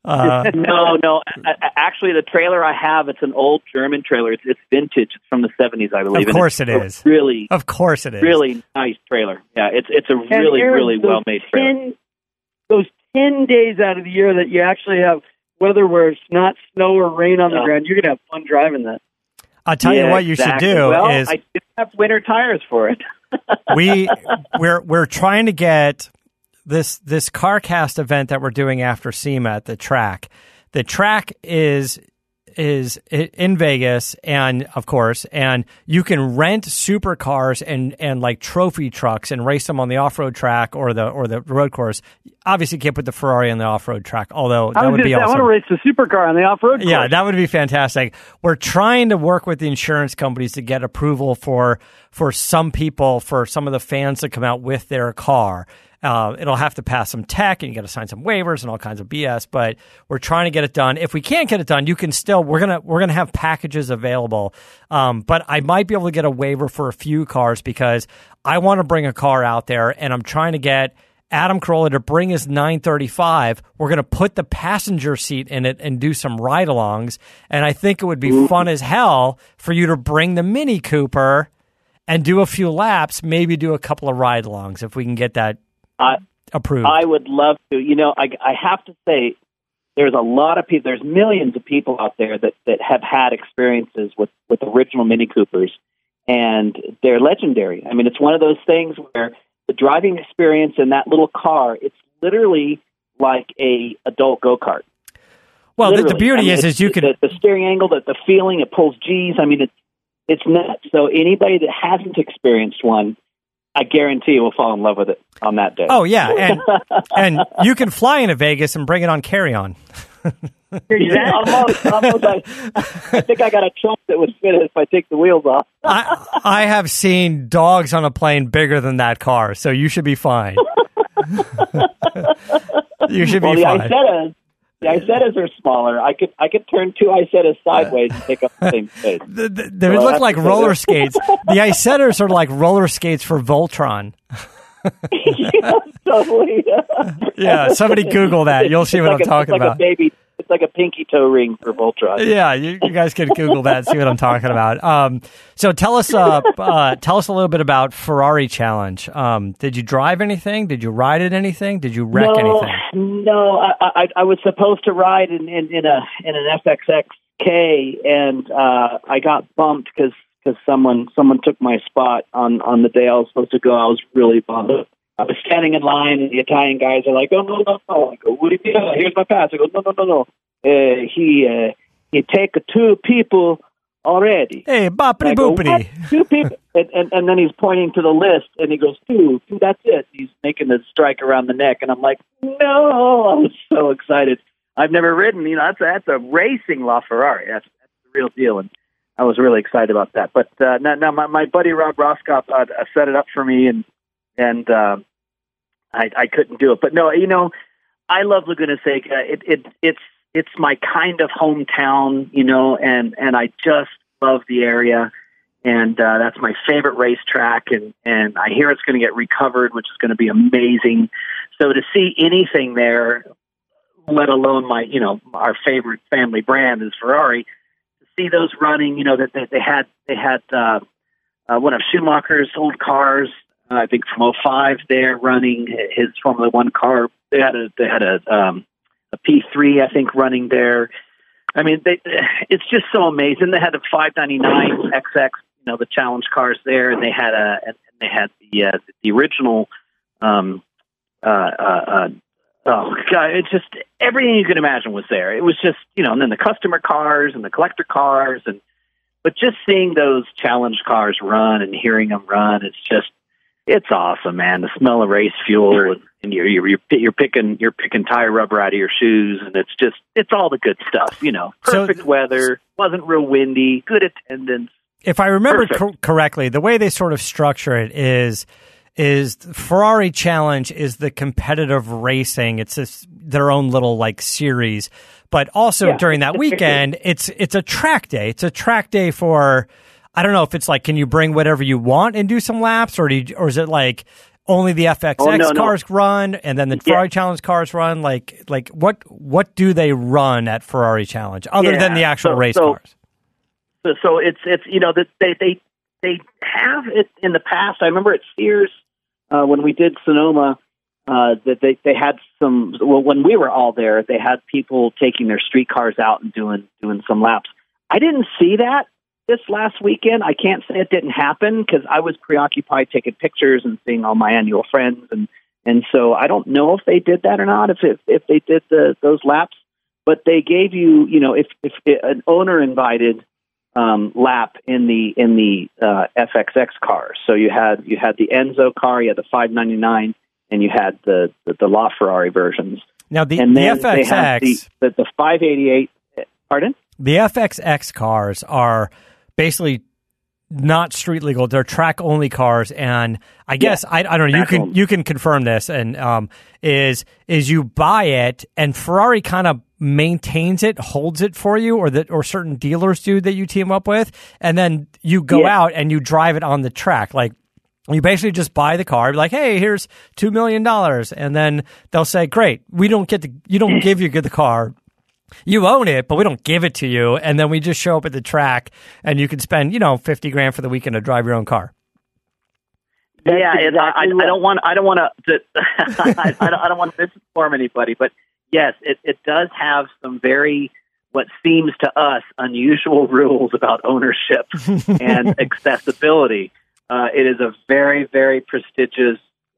No. Actually, the trailer I have, it's an old German trailer. It's vintage. It's from the 70s, I believe. Of course it is. Really, of course it is. Really nice trailer. Yeah, it's a really well made trailer. Those 10 days out of the year that you actually have weather where it's not snow or rain on the ground, you're gonna have fun driving that. I'll tell you what you should do is I do have winter tires for it. we're trying to get this CarCast event that we're doing after SEMA at the track. The track is in Vegas, and of course, and you can rent supercars and like trophy trucks and race them on the off-road track or the road course. Obviously, you can't put the Ferrari on the off-road track, although that would be awesome. I want to race the supercar on the off-road course. Yeah, that would be fantastic. We're trying to work with the insurance companies to get approval for some people, for some of the fans to come out with their car. It'll have to pass some tech, and you got to sign some waivers and all kinds of BS. But we're trying to get it done. If we can't get it done, you can still. We're gonna have packages available. But I might be able to get a waiver for a few cars because I want to bring a car out there, and I'm trying to get Adam Carolla to bring his 935. We're gonna put the passenger seat in it and do some ride-alongs. And I think it would be fun as hell for you to bring the Mini Cooper and do a few laps, maybe do a couple of ride-alongs if we can get that approved. I would love to. You know, I have to say, there's a lot of people, there's millions of people out there that have had experiences with original Mini Coopers, and they're legendary. I mean, it's one of those things where the driving experience in that little car, it's literally like a adult go-kart. Well, the beauty is you can... The steering angle, the feeling, it pulls G's. I mean, it's nuts. So anybody that hasn't experienced one, I guarantee you will fall in love with it on that day. Oh, yeah. And you can fly into Vegas and bring it on carry-on. Yeah, almost. I think I got a trunk that would fit it if I take the wheels off. I have seen dogs on a plane bigger than that car, so you should be fine. You should be fine. The Isettas are smaller. I could turn two Isettas sideways and take up the same space. They would look like roller skates. The Isettas are like roller skates for Voltron. Yeah, totally. Yeah, somebody Google that. You'll see what I'm talking about. It's like a pinky toe ring for Voltron. Yeah, you guys can Google that and see what I'm talking about. So tell us a little bit about Ferrari Challenge. Did you drive anything? Did you ride at anything? Did you wreck anything? No, I was supposed to ride in an FXXK, and I got bumped because someone took my spot on the day I was supposed to go. I was really bummed. I was standing in line, and the Italian guys are like, "Oh no!" I go, "What do you mean? Here's my pass." I go, "No. He take two people already." Hey, boppity boopity. 2 people, and then he's pointing to the list, and he goes, "Two. That's it." He's making the strike around the neck, and I'm like, "No!" I was so excited. I've never ridden. You know, that's a racing LaFerrari. That's the real deal, and I was really excited about that. But now my buddy Rob Roskopf set it up for me, and I couldn't do it. But no, you know, I love Laguna Seca. It's my kind of hometown, you know, and I just love the area, and that's my favorite racetrack, and I hear it's going to get recovered, which is going to be amazing. So to see anything there, let alone our favorite family brand is Ferrari, to see those running, you know, that they had one of Schumacher's old cars, I think from 05 there, running his Formula One car. They had a P3, I think, running there. I mean, it's just so amazing. They had a 599 XX, you know, the challenge cars there, and they had the original. Oh God! It's just everything you could imagine was there. It was just, you know, and then the customer cars and the collector cars, but just seeing those challenge cars run and hearing them run, it's awesome, man. The smell of race fuel, and you're picking tire rubber out of your shoes, and it's all the good stuff, you know. Perfect weather, wasn't real windy, good attendance. If I remember correctly, the way they sort of structure it is Ferrari Challenge is the competitive racing. It's their own little like series. But also during that weekend, it's a track day. It's a track day for, I don't know if it's like, can you bring whatever you want and do some laps, or is it like only the FXX cars run and then the Ferrari Challenge cars run? Like what do they run at Ferrari Challenge other than the actual race cars? So it's that they have it in the past. I remember at Sears when we did Sonoma that they had some. Well, when we were all there, they had people taking their street cars out and doing some laps. I didn't see that this last weekend. I can't say it didn't happen because I was preoccupied taking pictures and seeing all my annual friends, and so I don't know if they did that or not. If they did those laps, but they gave you if an owner invited lap in the FXX cars. So you had the Enzo car, you had the 599, and you had the LaFerrari versions. Now the FXX, the 588. Pardon? The FXX cars are basically not street legal. They're track only cars, and I guess I don't know. You can confirm this. And is you buy it, and Ferrari kind of maintains it, holds it for you, or certain dealers do that you team up with, and then you go out and you drive it on the track. Like you basically just buy the car, be like, hey, here's $2 million, and then they'll say, great, you don't give you the car. You own it, but we don't give it to you, and then we just show up at the track, and you can spend $50,000 for the weekend to drive your own car. Yeah, I don't want to misinform anybody, but yes, it does have some what seems to us unusual rules about ownership and accessibility. It is a very, very prestigious,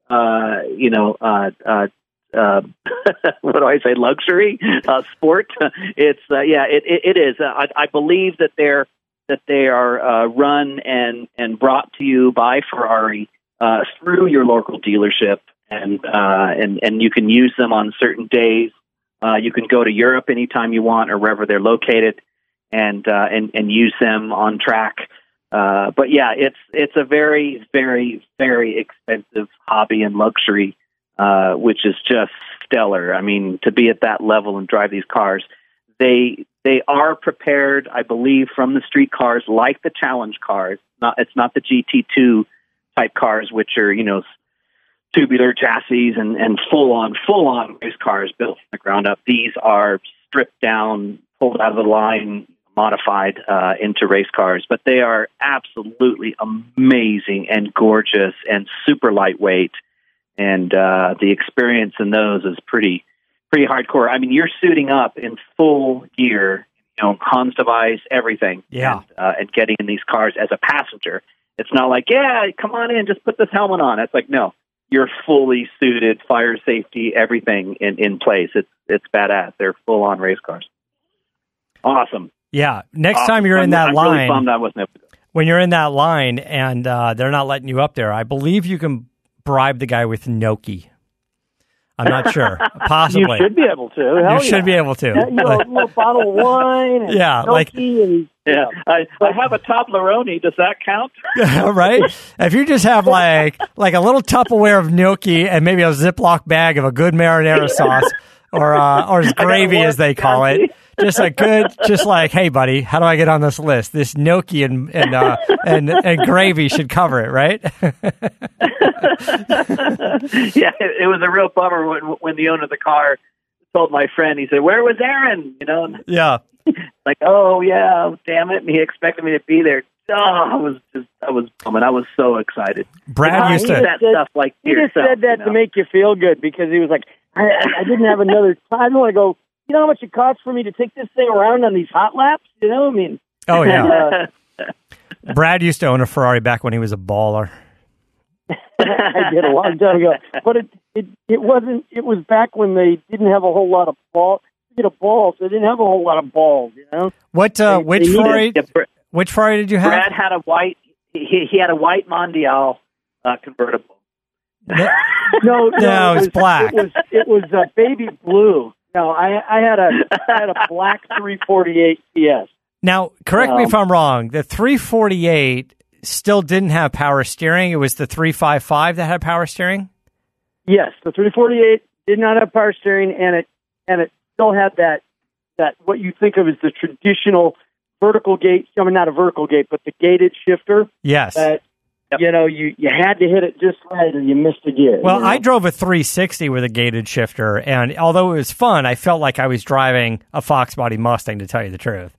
what do I say? Luxury sport. It's it is. I believe that they are run and brought to you by Ferrari through your local dealership, and you can use them on certain days. You can go to Europe anytime you want or wherever they're located, and use them on track. But yeah, it's a very, very, very expensive hobby and luxury. Which is just stellar. I mean, to be at that level and drive these cars, they are prepared, I believe, from the street cars like the challenge cars. It's not the GT2 type cars, which are tubular chassis and full on race cars built from the ground up. These are stripped down, pulled out of the line, modified into race cars. But they are absolutely amazing and gorgeous and super lightweight. And the experience in those is pretty hardcore. I mean, you're suiting up in full gear, comms device, everything, and getting in these cars as a passenger. It's not like, come on in, just put this helmet on. It's like, no, you're fully suited, fire safety, everything in place. It's badass. They're full on race cars. Awesome. Yeah. Next time you're in that line, really bummed I wasn't able to go. When you're in that line and they're not letting you up there, I believe you can bribe the guy with gnocchi. I'm not sure. Possibly. You should be able to. You should be able to. A little bottle of wine. And gnocchi I have a Toblerone. Does that count? Right? If you just have like a little Tupperware of gnocchi and maybe a Ziploc bag of a good marinara sauce or gravy as they call it. Just hey buddy, how do I get on this list? This gnocchi and gravy should cover it, right? Yeah, it was a real bummer when the owner of the car told my friend. He said, "Where was Aaron?" Yeah. Like, oh yeah, damn it! And he expected me to be there. Oh, I was bumming. I was so excited. Brad used to that stuff like he just said that to make you feel good because he was like, I didn't have another time. I want to go. You know how much it costs for me to take this thing around on these hot laps? I mean. Oh, yeah. Brad used to own a Ferrari back when he was a baller. I did a long time ago. But it wasn't, it was back when they didn't have a whole lot of balls. They didn't have a whole lot of balls, Which Ferrari did you have? Brad had a white, he had a white Mondial convertible. No, it was black. It was baby blue. No, I had a black 348 CS. Now, correct me if I'm wrong. The 348 still didn't have power steering. It was the 355 that had power steering? Yes, the 348 did not have power steering, and and it still had that what you think of as the traditional vertical gate. I mean, not a vertical gate, but the gated shifter. Yes. You know, you had to hit it just right or you missed a gear. Well, you know? I drove a 360 with a gated shifter, and although it was fun, I felt like I was driving a Fox Body Mustang, to tell you the truth.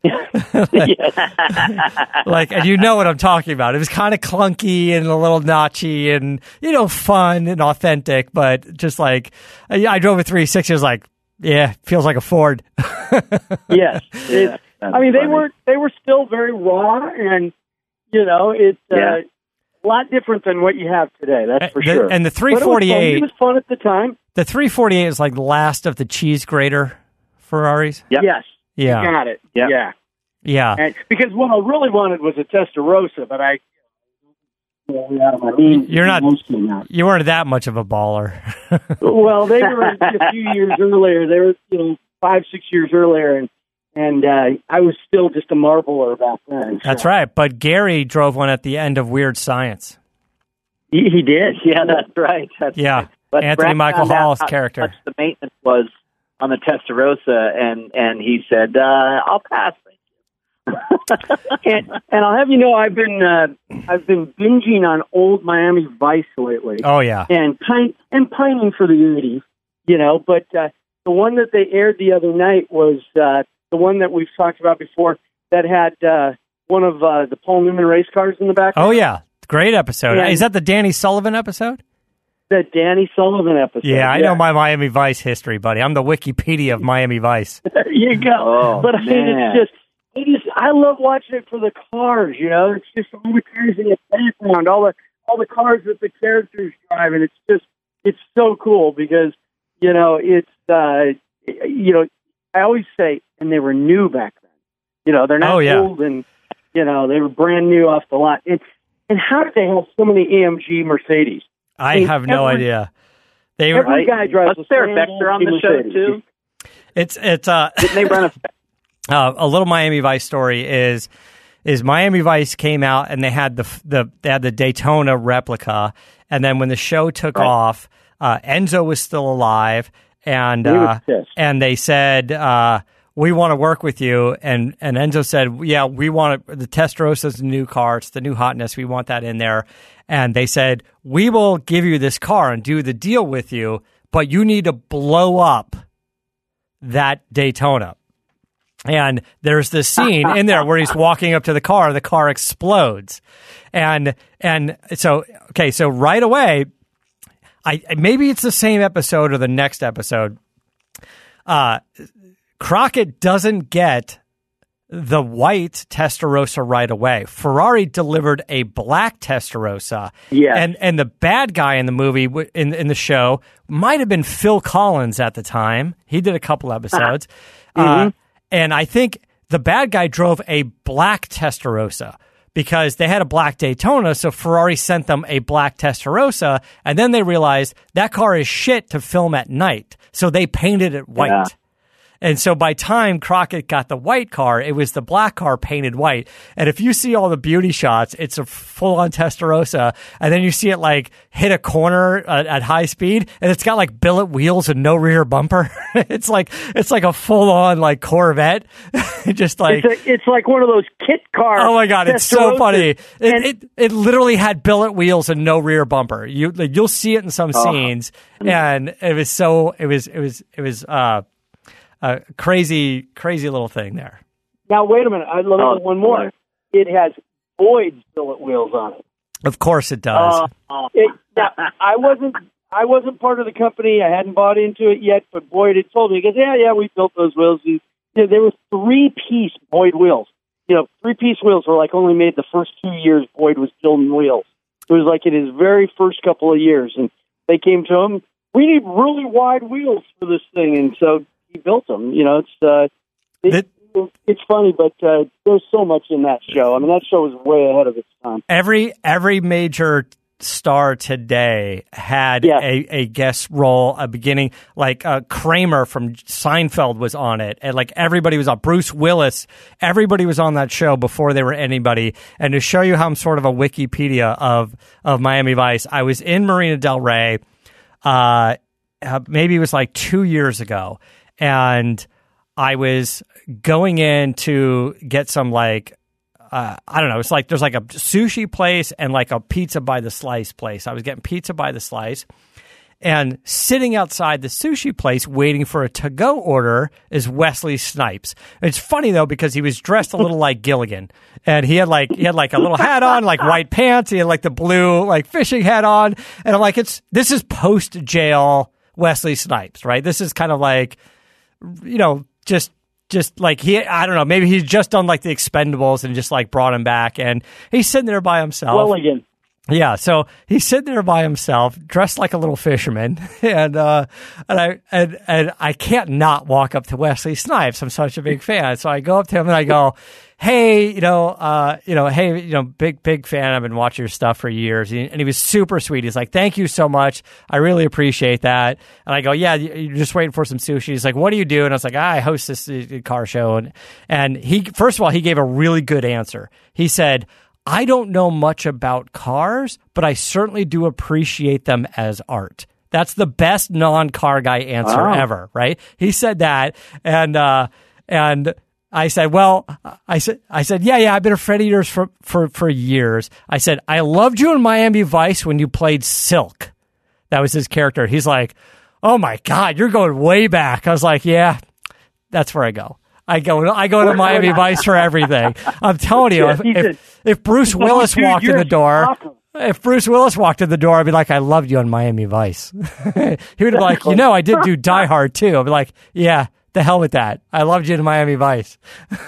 And you know what I'm talking about. It was kind of clunky and a little notchy and, you know, fun and authentic, but just like, I drove a 360, I was like, yeah, feels like a Ford. Yes. I mean, they were still very raw, and, you know, it's... a lot different than what you have today, that's for sure. And the 348... It was fun at the time. The 348 is like the last of the cheese grater Ferraris? Yep. Yes. Yeah. You got it. Yep. Yeah. Yeah. And because what I really wanted was a Testarossa, but out of my means. You weren't that much of a baller. Well, they were a few years earlier. They were, 5-6 years earlier, and I was still just a marbler back then. So. That's right. But Gary drove one at the end of Weird Science. He did. Yeah, that's right. Yeah. But Anthony Brad Michael Hall's character. How much the maintenance was on the Testarossa, and he said, "I'll pass." and I'll have you know, I've been binging on old Miami Vice lately. Oh yeah, and pining for the 80s, you know. But the one that they aired the other night was the one that we've talked about before that had one of the Paul Newman race cars in the back. Oh yeah, great episode. And is that the Danny Sullivan episode? The Danny Sullivan episode. Yeah, I know my Miami Vice history, buddy. I'm the Wikipedia of Miami Vice. There you go. Oh, but I mean, I love watching it for the cars. You know, it's just all the cars in the background, all the cars that the characters drive, and it's so cool because it's I always say, and they were new back then. You know, they're not old, and they were brand new off the lot. And how did they have so many AMG Mercedes? I have no idea. Every guy drives. Was there a Vector on the show too? It's didn't they run a little Miami Vice story is Miami Vice came out and they had the Daytona replica, and then when the show took off, Enzo was still alive, and they said, we want to work with you, and Enzo said, yeah, we want the Testarosa's a new car, it's the new hotness, we want that in there. And they said, we will give you this car and do the deal with you, but you need to blow up that Daytona. And there's this scene in there where he's walking up to the car explodes. And so right away, maybe it's the same episode or the next episode. Crockett doesn't get the white Testarossa right away. Ferrari delivered a black Testarossa. Yeah. And the bad guy in the movie, in the show, might have been Phil Collins at the time. He did a couple episodes. Mm-hmm. And I think the bad guy drove a black Testarossa because they had a black Daytona, so Ferrari sent them a black Testarossa, and then they realized that car is shit to film at night, so they painted it white. Yeah. And so by time Crockett got the white car, it was the black car painted white. And if you see all the beauty shots, it's a full-on Testarossa. And then you see it like hit a corner at high speed, and it's got like billet wheels and no rear bumper. It's like a full-on like Corvette. Just like it's like one of those kit cars. Oh my God, it's so funny. It literally had billet wheels and no rear bumper. You'll see it in some scenes, and it was a crazy little thing there. Now, wait a minute. I love one more. It has Boyd's billet wheels on it. Of course it does. I wasn't part of the company. I hadn't bought into it yet, but Boyd had told me, he goes, yeah, we built those wheels. There were 3-piece Boyd wheels. 3-piece wheels were like only made the first 2 years Boyd was building wheels. It was like in his very first couple of years, and they came to him, we need really wide wheels for this thing, and so he built them. It's funny, but there's so much in that show. I mean, that show was way ahead of its time. Every major star today had a guest role, a beginning. Like Kramer from Seinfeld was on it, and like everybody was on. Bruce Willis, everybody was on that show before they were anybody. And to show you how I'm sort of a Wikipedia of Miami Vice, I was in Marina del Rey. Maybe it was like 2 years ago. and I was going in to get some like, I don't know, it's like there's like a sushi place and like a pizza by the slice place. I was getting pizza by the slice, and sitting outside the sushi place waiting for a to-go order is Wesley Snipes. It's funny though, because he was dressed a little like Gilligan, and he had like a little hat on, like white pants. He had like the blue like fishing hat on, and I'm like, this is post jail Wesley Snipes, right? This is kind of like, you know, just like I don't know, maybe he's just done like the Expendables and just like brought him back, and he's sitting there by himself. Well, again. Yeah, so he's sitting there by himself, dressed like a little fisherman, and I can't not walk up to Wesley Snipes. I'm such a big fan, so I go up to him and I go, "Hey, big fan. I've been watching your stuff for years." And he was super sweet. He's like, "Thank you so much. I really appreciate that." And I go, "Yeah, you're just waiting for some sushi." He's like, "What do you do?" And I was like, "I host this car show." And he, first of all, he gave a really good answer. He said, "I don't know much about cars, but I certainly do appreciate them as art." That's the best non-car guy answer ever, right? He said that, and I said, "Well," I said, yeah, I've been a friend of yours for years. I said, "I loved you in Miami Vice when you played Silk." That was his character. He's like, "Oh my God, you're going way back." I was like, "Yeah, that's where I go. I go to Miami Vice for everything." I'm telling you, if Bruce Willis walked in the door, I'd be like, "I loved you on Miami Vice." He would be like, "I did do Die Hard too." I'd be like, "Yeah, the hell with that. I loved you in Miami Vice."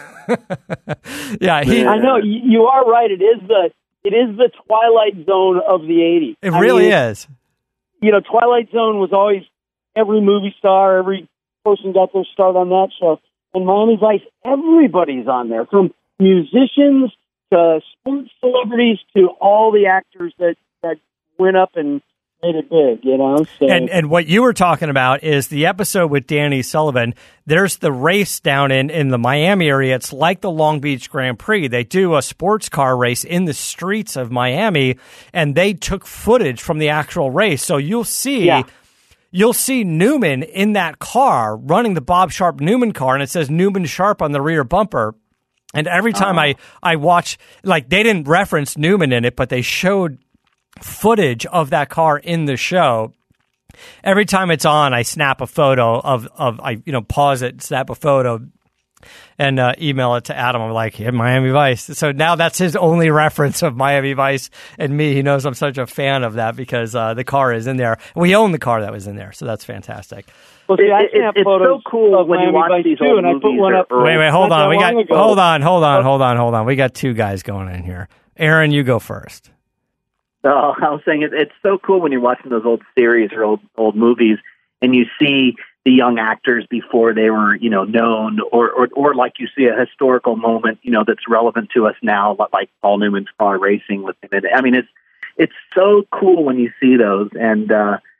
Yeah, I know you are right. It is the Twilight Zone of the '80s. It really is. Twilight Zone was always every movie star, every person got their start on that show. And Miami Vice, everybody's on there, from musicians to sports celebrities to all the actors that went up and made it big, So. And what you were talking about is the episode with Danny Sullivan. There's the race down in the Miami area. It's like the Long Beach Grand Prix. They do a sports car race in the streets of Miami, and they took footage from the actual race. So you'll see... Yeah. You'll see Newman in that car running the Bob Sharp Newman car, and it says Newman Sharp on the rear bumper. And every time I watch, like, they didn't reference Newman in it, but they showed footage of that car in the show. Every time it's on, I snap a photo I pause it, snap a photo, and email it to Adam. I'm like, "Yeah, Miami Vice." So now that's his only reference of Miami Vice and me. He knows I'm such a fan of that because the car is in there. We own the car that was in there, so that's fantastic. Well, see, it's so cool when you watch these old movies. I put one up. Wait, hold on. Hold on. We got two guys going in here. Aaron, you go first. Oh, I was saying it's so cool when you're watching those old series or old movies, and you see the young actors before they were, known, or like you see a historical moment, that's relevant to us now, like Paul Newman's car racing with him. I mean, it's so cool when you see those, and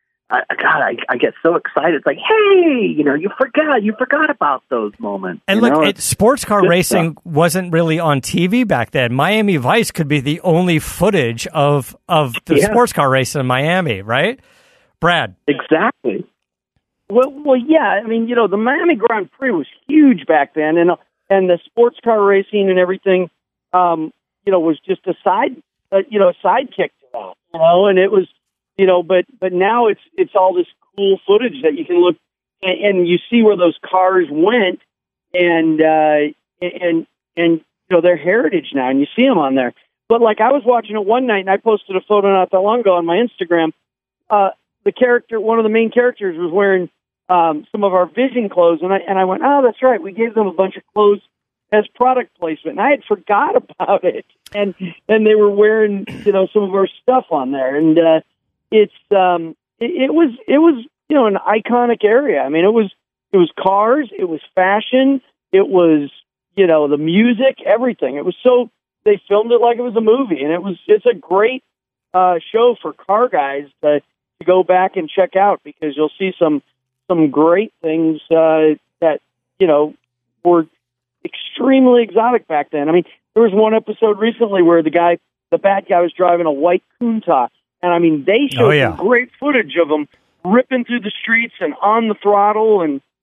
I get so excited. It's like, hey, you forgot about those moments. And look, sports car racing wasn't really on TV back then. Miami Vice could be the only footage of the sports car race in Miami, right, Brad? Exactly. Well, yeah. I mean, the Miami Grand Prix was huge back then, and the sports car racing and everything, was just a sidekick to that, and it was, but now it's all this cool footage that you can look and you see where those cars went, and their heritage now, and you see them on there. But like I was watching it one night, and I posted a photo not that long ago on my Instagram. One of the main characters was wearing some of our Vision clothes, and I went, "Oh, that's right. We gave them a bunch of clothes as product placement." And I had forgot about it, and they were wearing some of our stuff on there, and it was an iconic area. I mean, it was cars, it was fashion, it was the music, everything. It was so they filmed it like it was a movie, and it's a great show for car guys to go back and check out, because you'll see some great things that were extremely exotic back then. I mean, there was one episode recently where the bad guy was driving a white Countach, and I mean, they showed some great footage of him ripping through the streets and on the throttle, and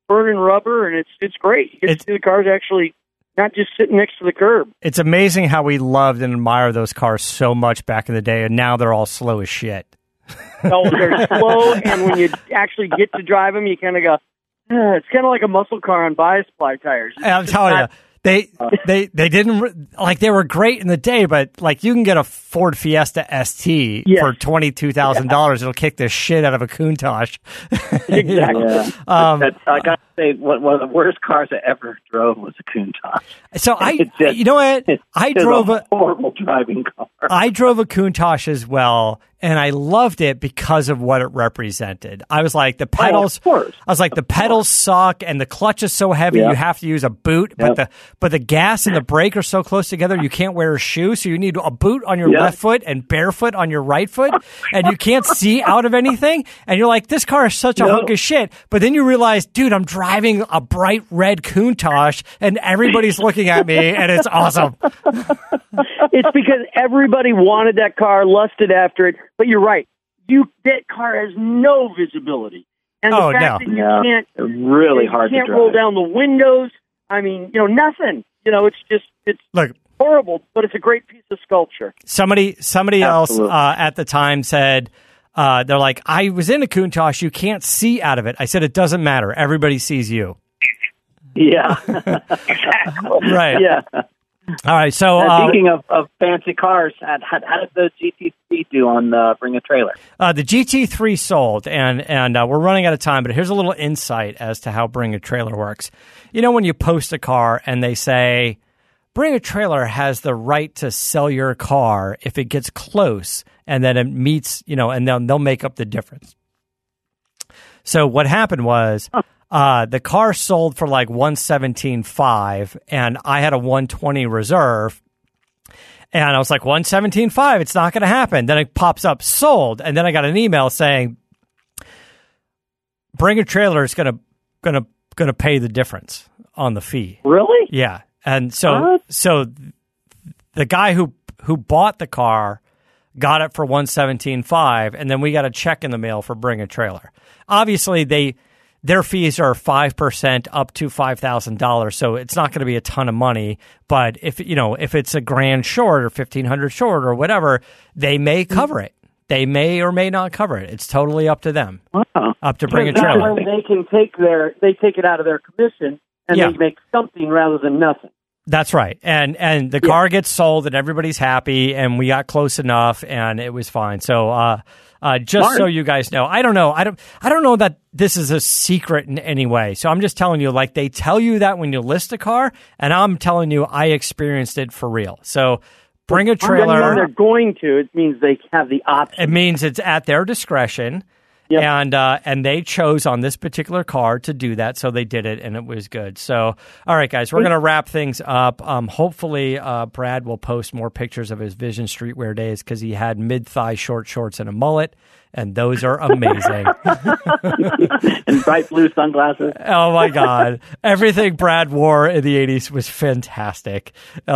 burning rubber, and it's great. You get to see the cars actually not just sitting next to the curb. It's amazing how we loved and admired those cars so much back in the day, and now they're all slow as shit. No, they're slow, and when you actually get to drive them, you kind of go, it's kind of like a muscle car on bias-ply tires. I'm telling you. They didn't, like, they were great in the day, but, like, you can get a Ford Fiesta ST for $22,000. It'll kick the shit out of a Countach. Exactly. Yeah. I got to say, one of the worst cars I ever drove was a Countach. So you know what? I drove a horrible driving car. I drove a Countach as well, and I loved it because of what it represented. I was like, the pedals. The pedals suck, and the clutch is so heavy you have to use a boot. But the gas and the brake are so close together, you can't wear a shoe, so you need a boot on your left foot and barefoot on your right foot, and you can't see out of anything. And you're like, this car is such a hunk of shit. But then you realize, dude, I'm driving a bright red Countach, and everybody's looking at me, and it's awesome. It's because everybody wanted that car, lusted after it. But you're right. That car has no visibility. And the fact that you can't, really hard to drive. You can't roll down the windows. I mean, nothing. It's horrible, but it's a great piece of sculpture. Somebody else at the time said, they're like, I was in a Countach, you can't see out of it. I said, it doesn't matter. Everybody sees you. Yeah. Right. Yeah. All right, so speaking of fancy cars, how did the GT3 do on Bring a Trailer? The GT3 sold, and we're running out of time, but here's a little insight as to how Bring a Trailer works. You know, when you post a car and they say, Bring a Trailer has the right to sell your car if it gets close, and then it meets, and they'll make up the difference. So what happened was... the car sold for like $117,500, and I had a $120,000 reserve. And I was like, $117,500, it's not going to happen. Then it pops up, sold. And then I got an email saying, Bring a Trailer is going to pay the difference on the fee. Really? Yeah. And so the guy who bought the car got it for $117,500, and then we got a check in the mail for Bring a Trailer. Obviously, their fees are 5% up to $5,000, so it's not going to be a ton of money. But if it's $1,000 short or $1,500 short or whatever, they may cover it. They may or may not cover it. It's totally up to them. Wow. Up to Bring a Trailer. They can take it out of their commission and they make something rather than nothing. That's right. And the car gets sold and everybody's happy, and we got close enough and it was fine. So just so you guys know, I don't know that this is a secret in any way. So I'm just telling you, like, they tell you that when you list a car, and I'm telling you I experienced it for real. So Bring a Trailer. When they're going to, it means they have the option. It means it's at their discretion. Yep. And they chose on this particular car to do that, so they did it, and it was good. So, all right, guys, we're going to wrap things up. Hopefully, Brad will post more pictures of his Vision Streetwear days because he had mid-thigh short shorts and a mullet, and those are amazing. And bright blue sunglasses. Oh, my God. Everything Brad wore in the 80s was fantastic.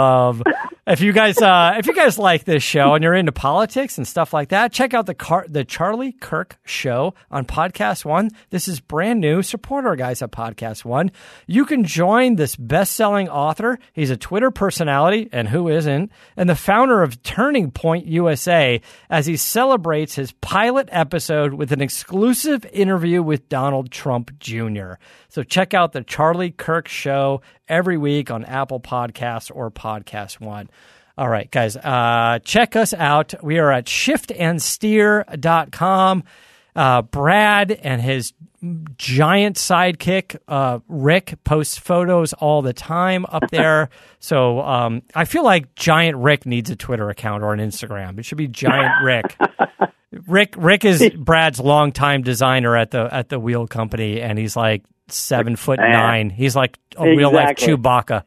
If you guys like this show and you're into politics and stuff like that, check out the Charlie Kirk Show on Podcast One. This is brand new. Support our guys at Podcast One. You can join this best-selling author. He's a Twitter personality, and who isn't, and the founder of Turning Point USA as he celebrates his pilot episode with an exclusive interview with Donald Trump Jr. So check out the Charlie Kirk Show every week on Apple Podcasts or Podcast One. All right, guys, check us out. We are at shiftandsteer.com. Brad and his giant sidekick, Rick, posts photos all the time up there. So I feel like Giant Rick needs a Twitter account or an Instagram. It should be Giant Rick. Rick is Brad's longtime designer at the wheel company, and he's like 7'9". He's like a real life Chewbacca.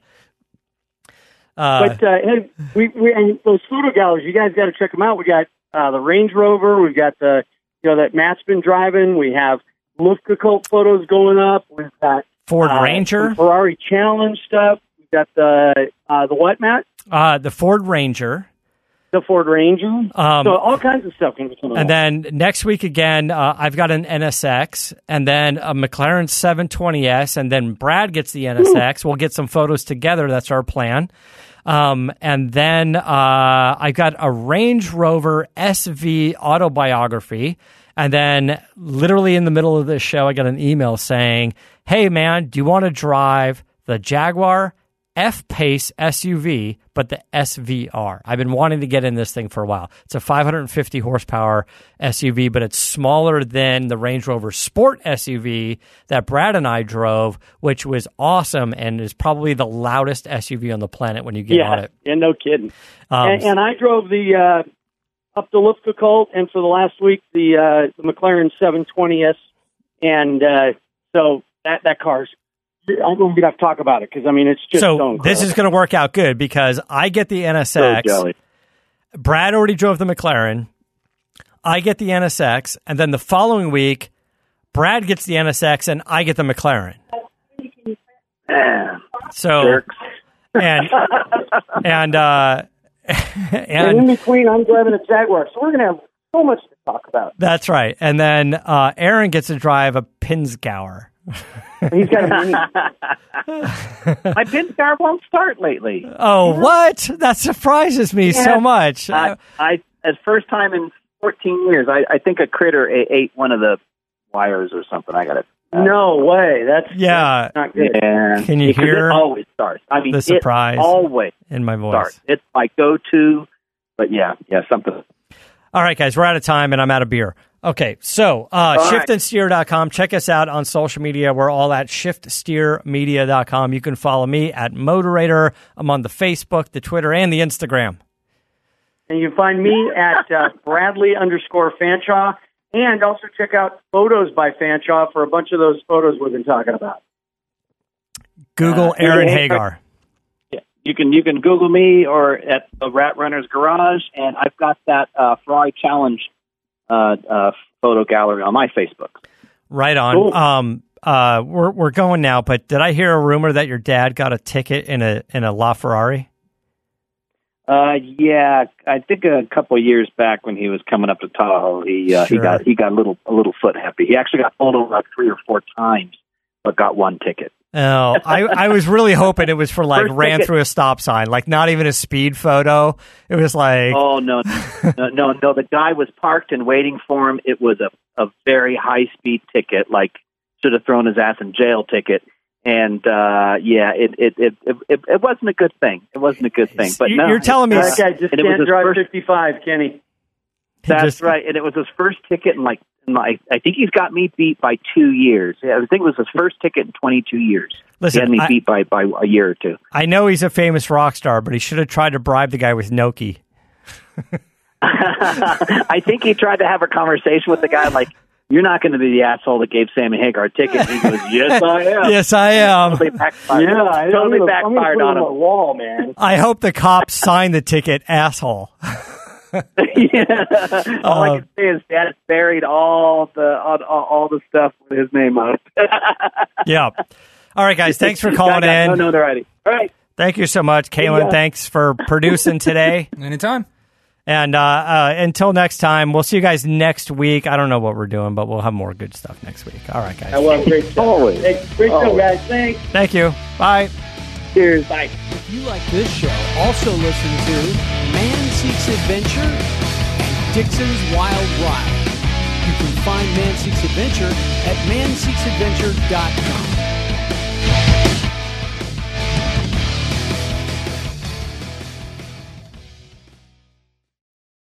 Hey, we and those photo galleries, you guys got to check them out. We got the Range Rover. We've got that Matt's been driving. We have Lufka photos going up. We've got Ford Ranger, Ferrari Challenge stuff. We've got the what, Matt? The Ford Ranger. The Ford Ranger. So all kinds of stuff can be coming. And then next week again, I've got an NSX and then a McLaren 720S, and then Brad gets the NSX. We'll get some photos together. That's our plan. And then I got a Range Rover SV autobiography. And then literally in the middle of this show, I got an email saying, hey, man, do you want to drive the Jaguar F-Pace SUV, but the SVR? I've been wanting to get in this thing for a while. It's a 550 horsepower SUV, but it's smaller than the Range Rover Sport SUV that Brad and I drove, which was awesome and is probably the loudest SUV on the planet when you get on it. Yeah, no kidding. And I drove the up the Lifka Colt, and for the last week, the McLaren 720S, and so that car's. I'm going to have to talk about it because, I mean, it's just so incredible. This is going to work out good because I get the NSX. So Brad already drove the McLaren. I get the NSX. And then the following week, Brad gets the NSX and I get the McLaren. So, and in between, I'm driving a Jaguar. So we're going to have so much to talk about. That's right. And then Aaron gets to drive a Pinzgauer. He's got a mini. My Pinzgauer won't start lately. Oh, what? That surprises me so much. As first time in 14 years, I think a critter ate one of the wires or something. I got it. No way. That's not good. Yeah. Can you hear? It always starts. I mean, the surprise always in my voice. Starts. It's my go-to. But yeah, something. All right, guys, we're out of time and I'm out of beer. Okay, so shiftandsteer.com. Check us out on social media. We're all at shiftsteermedia.com. You can follow me at Moderator. I'm on the Facebook, the Twitter, and the Instagram. And you can find me at Bradley_Fanshaw. And also check out Photos by Fanshaw for a bunch of those photos we've been talking about. Google Aaron Hagar. Yeah, you can Google me or at the Rat Runner's Garage, and I've got that Ferrari Challenge photo gallery on my Facebook. Right on. Cool. We're going now, but did I hear a rumor that your dad got a ticket in a LaFerrari? Yeah, I think a couple of years back when he was coming up to Tahoe, he got a little foot happy. He actually got pulled over like 3 or 4 times, but got one ticket. Oh, I was really hoping it was for like ran through a stop sign, like not even a speed photo. It was like, oh no. The guy was parked and waiting for him. It was a very high speed ticket, like should have thrown his ass in jail ticket. And it wasn't a good thing. It wasn't a good thing. But you're telling me that guy just can't drive 55, Kenny. That's right. And it was his first ticket in I think he's got me beat by 2 years. Yeah, I think it was his first ticket in 22 years. Listen, he had me beat by a year or two. I know he's a famous rock star, but he should have tried to bribe the guy with Noki. I think he tried to have a conversation with the guy like, you're not going to be the asshole that gave Sammy Hagar a ticket. He goes, yes, I am. Yes, I am. Totally backfired. Totally backfired on him. Wall, man. I hope the cops signed the ticket, asshole. Yeah. All I can say is Dad buried all the stuff with his name on it. Yeah. All right, guys. Thanks for calling in. No notoriety. All right. Thank you so much, Kaylin. Thanks for producing today. Anytime. And until next time, we'll see you guys next week. I don't know what we're doing, but we'll have more good stuff next week. All right, guys. Well, great stuff. Always. Great show, guys. Thanks. Thank you. Bye. Cheers. Bye. If you like this show, also listen to Man Seeks Adventure and Dixon's Wild Ride. You can find Man Seeks Adventure at manseeksadventure.com.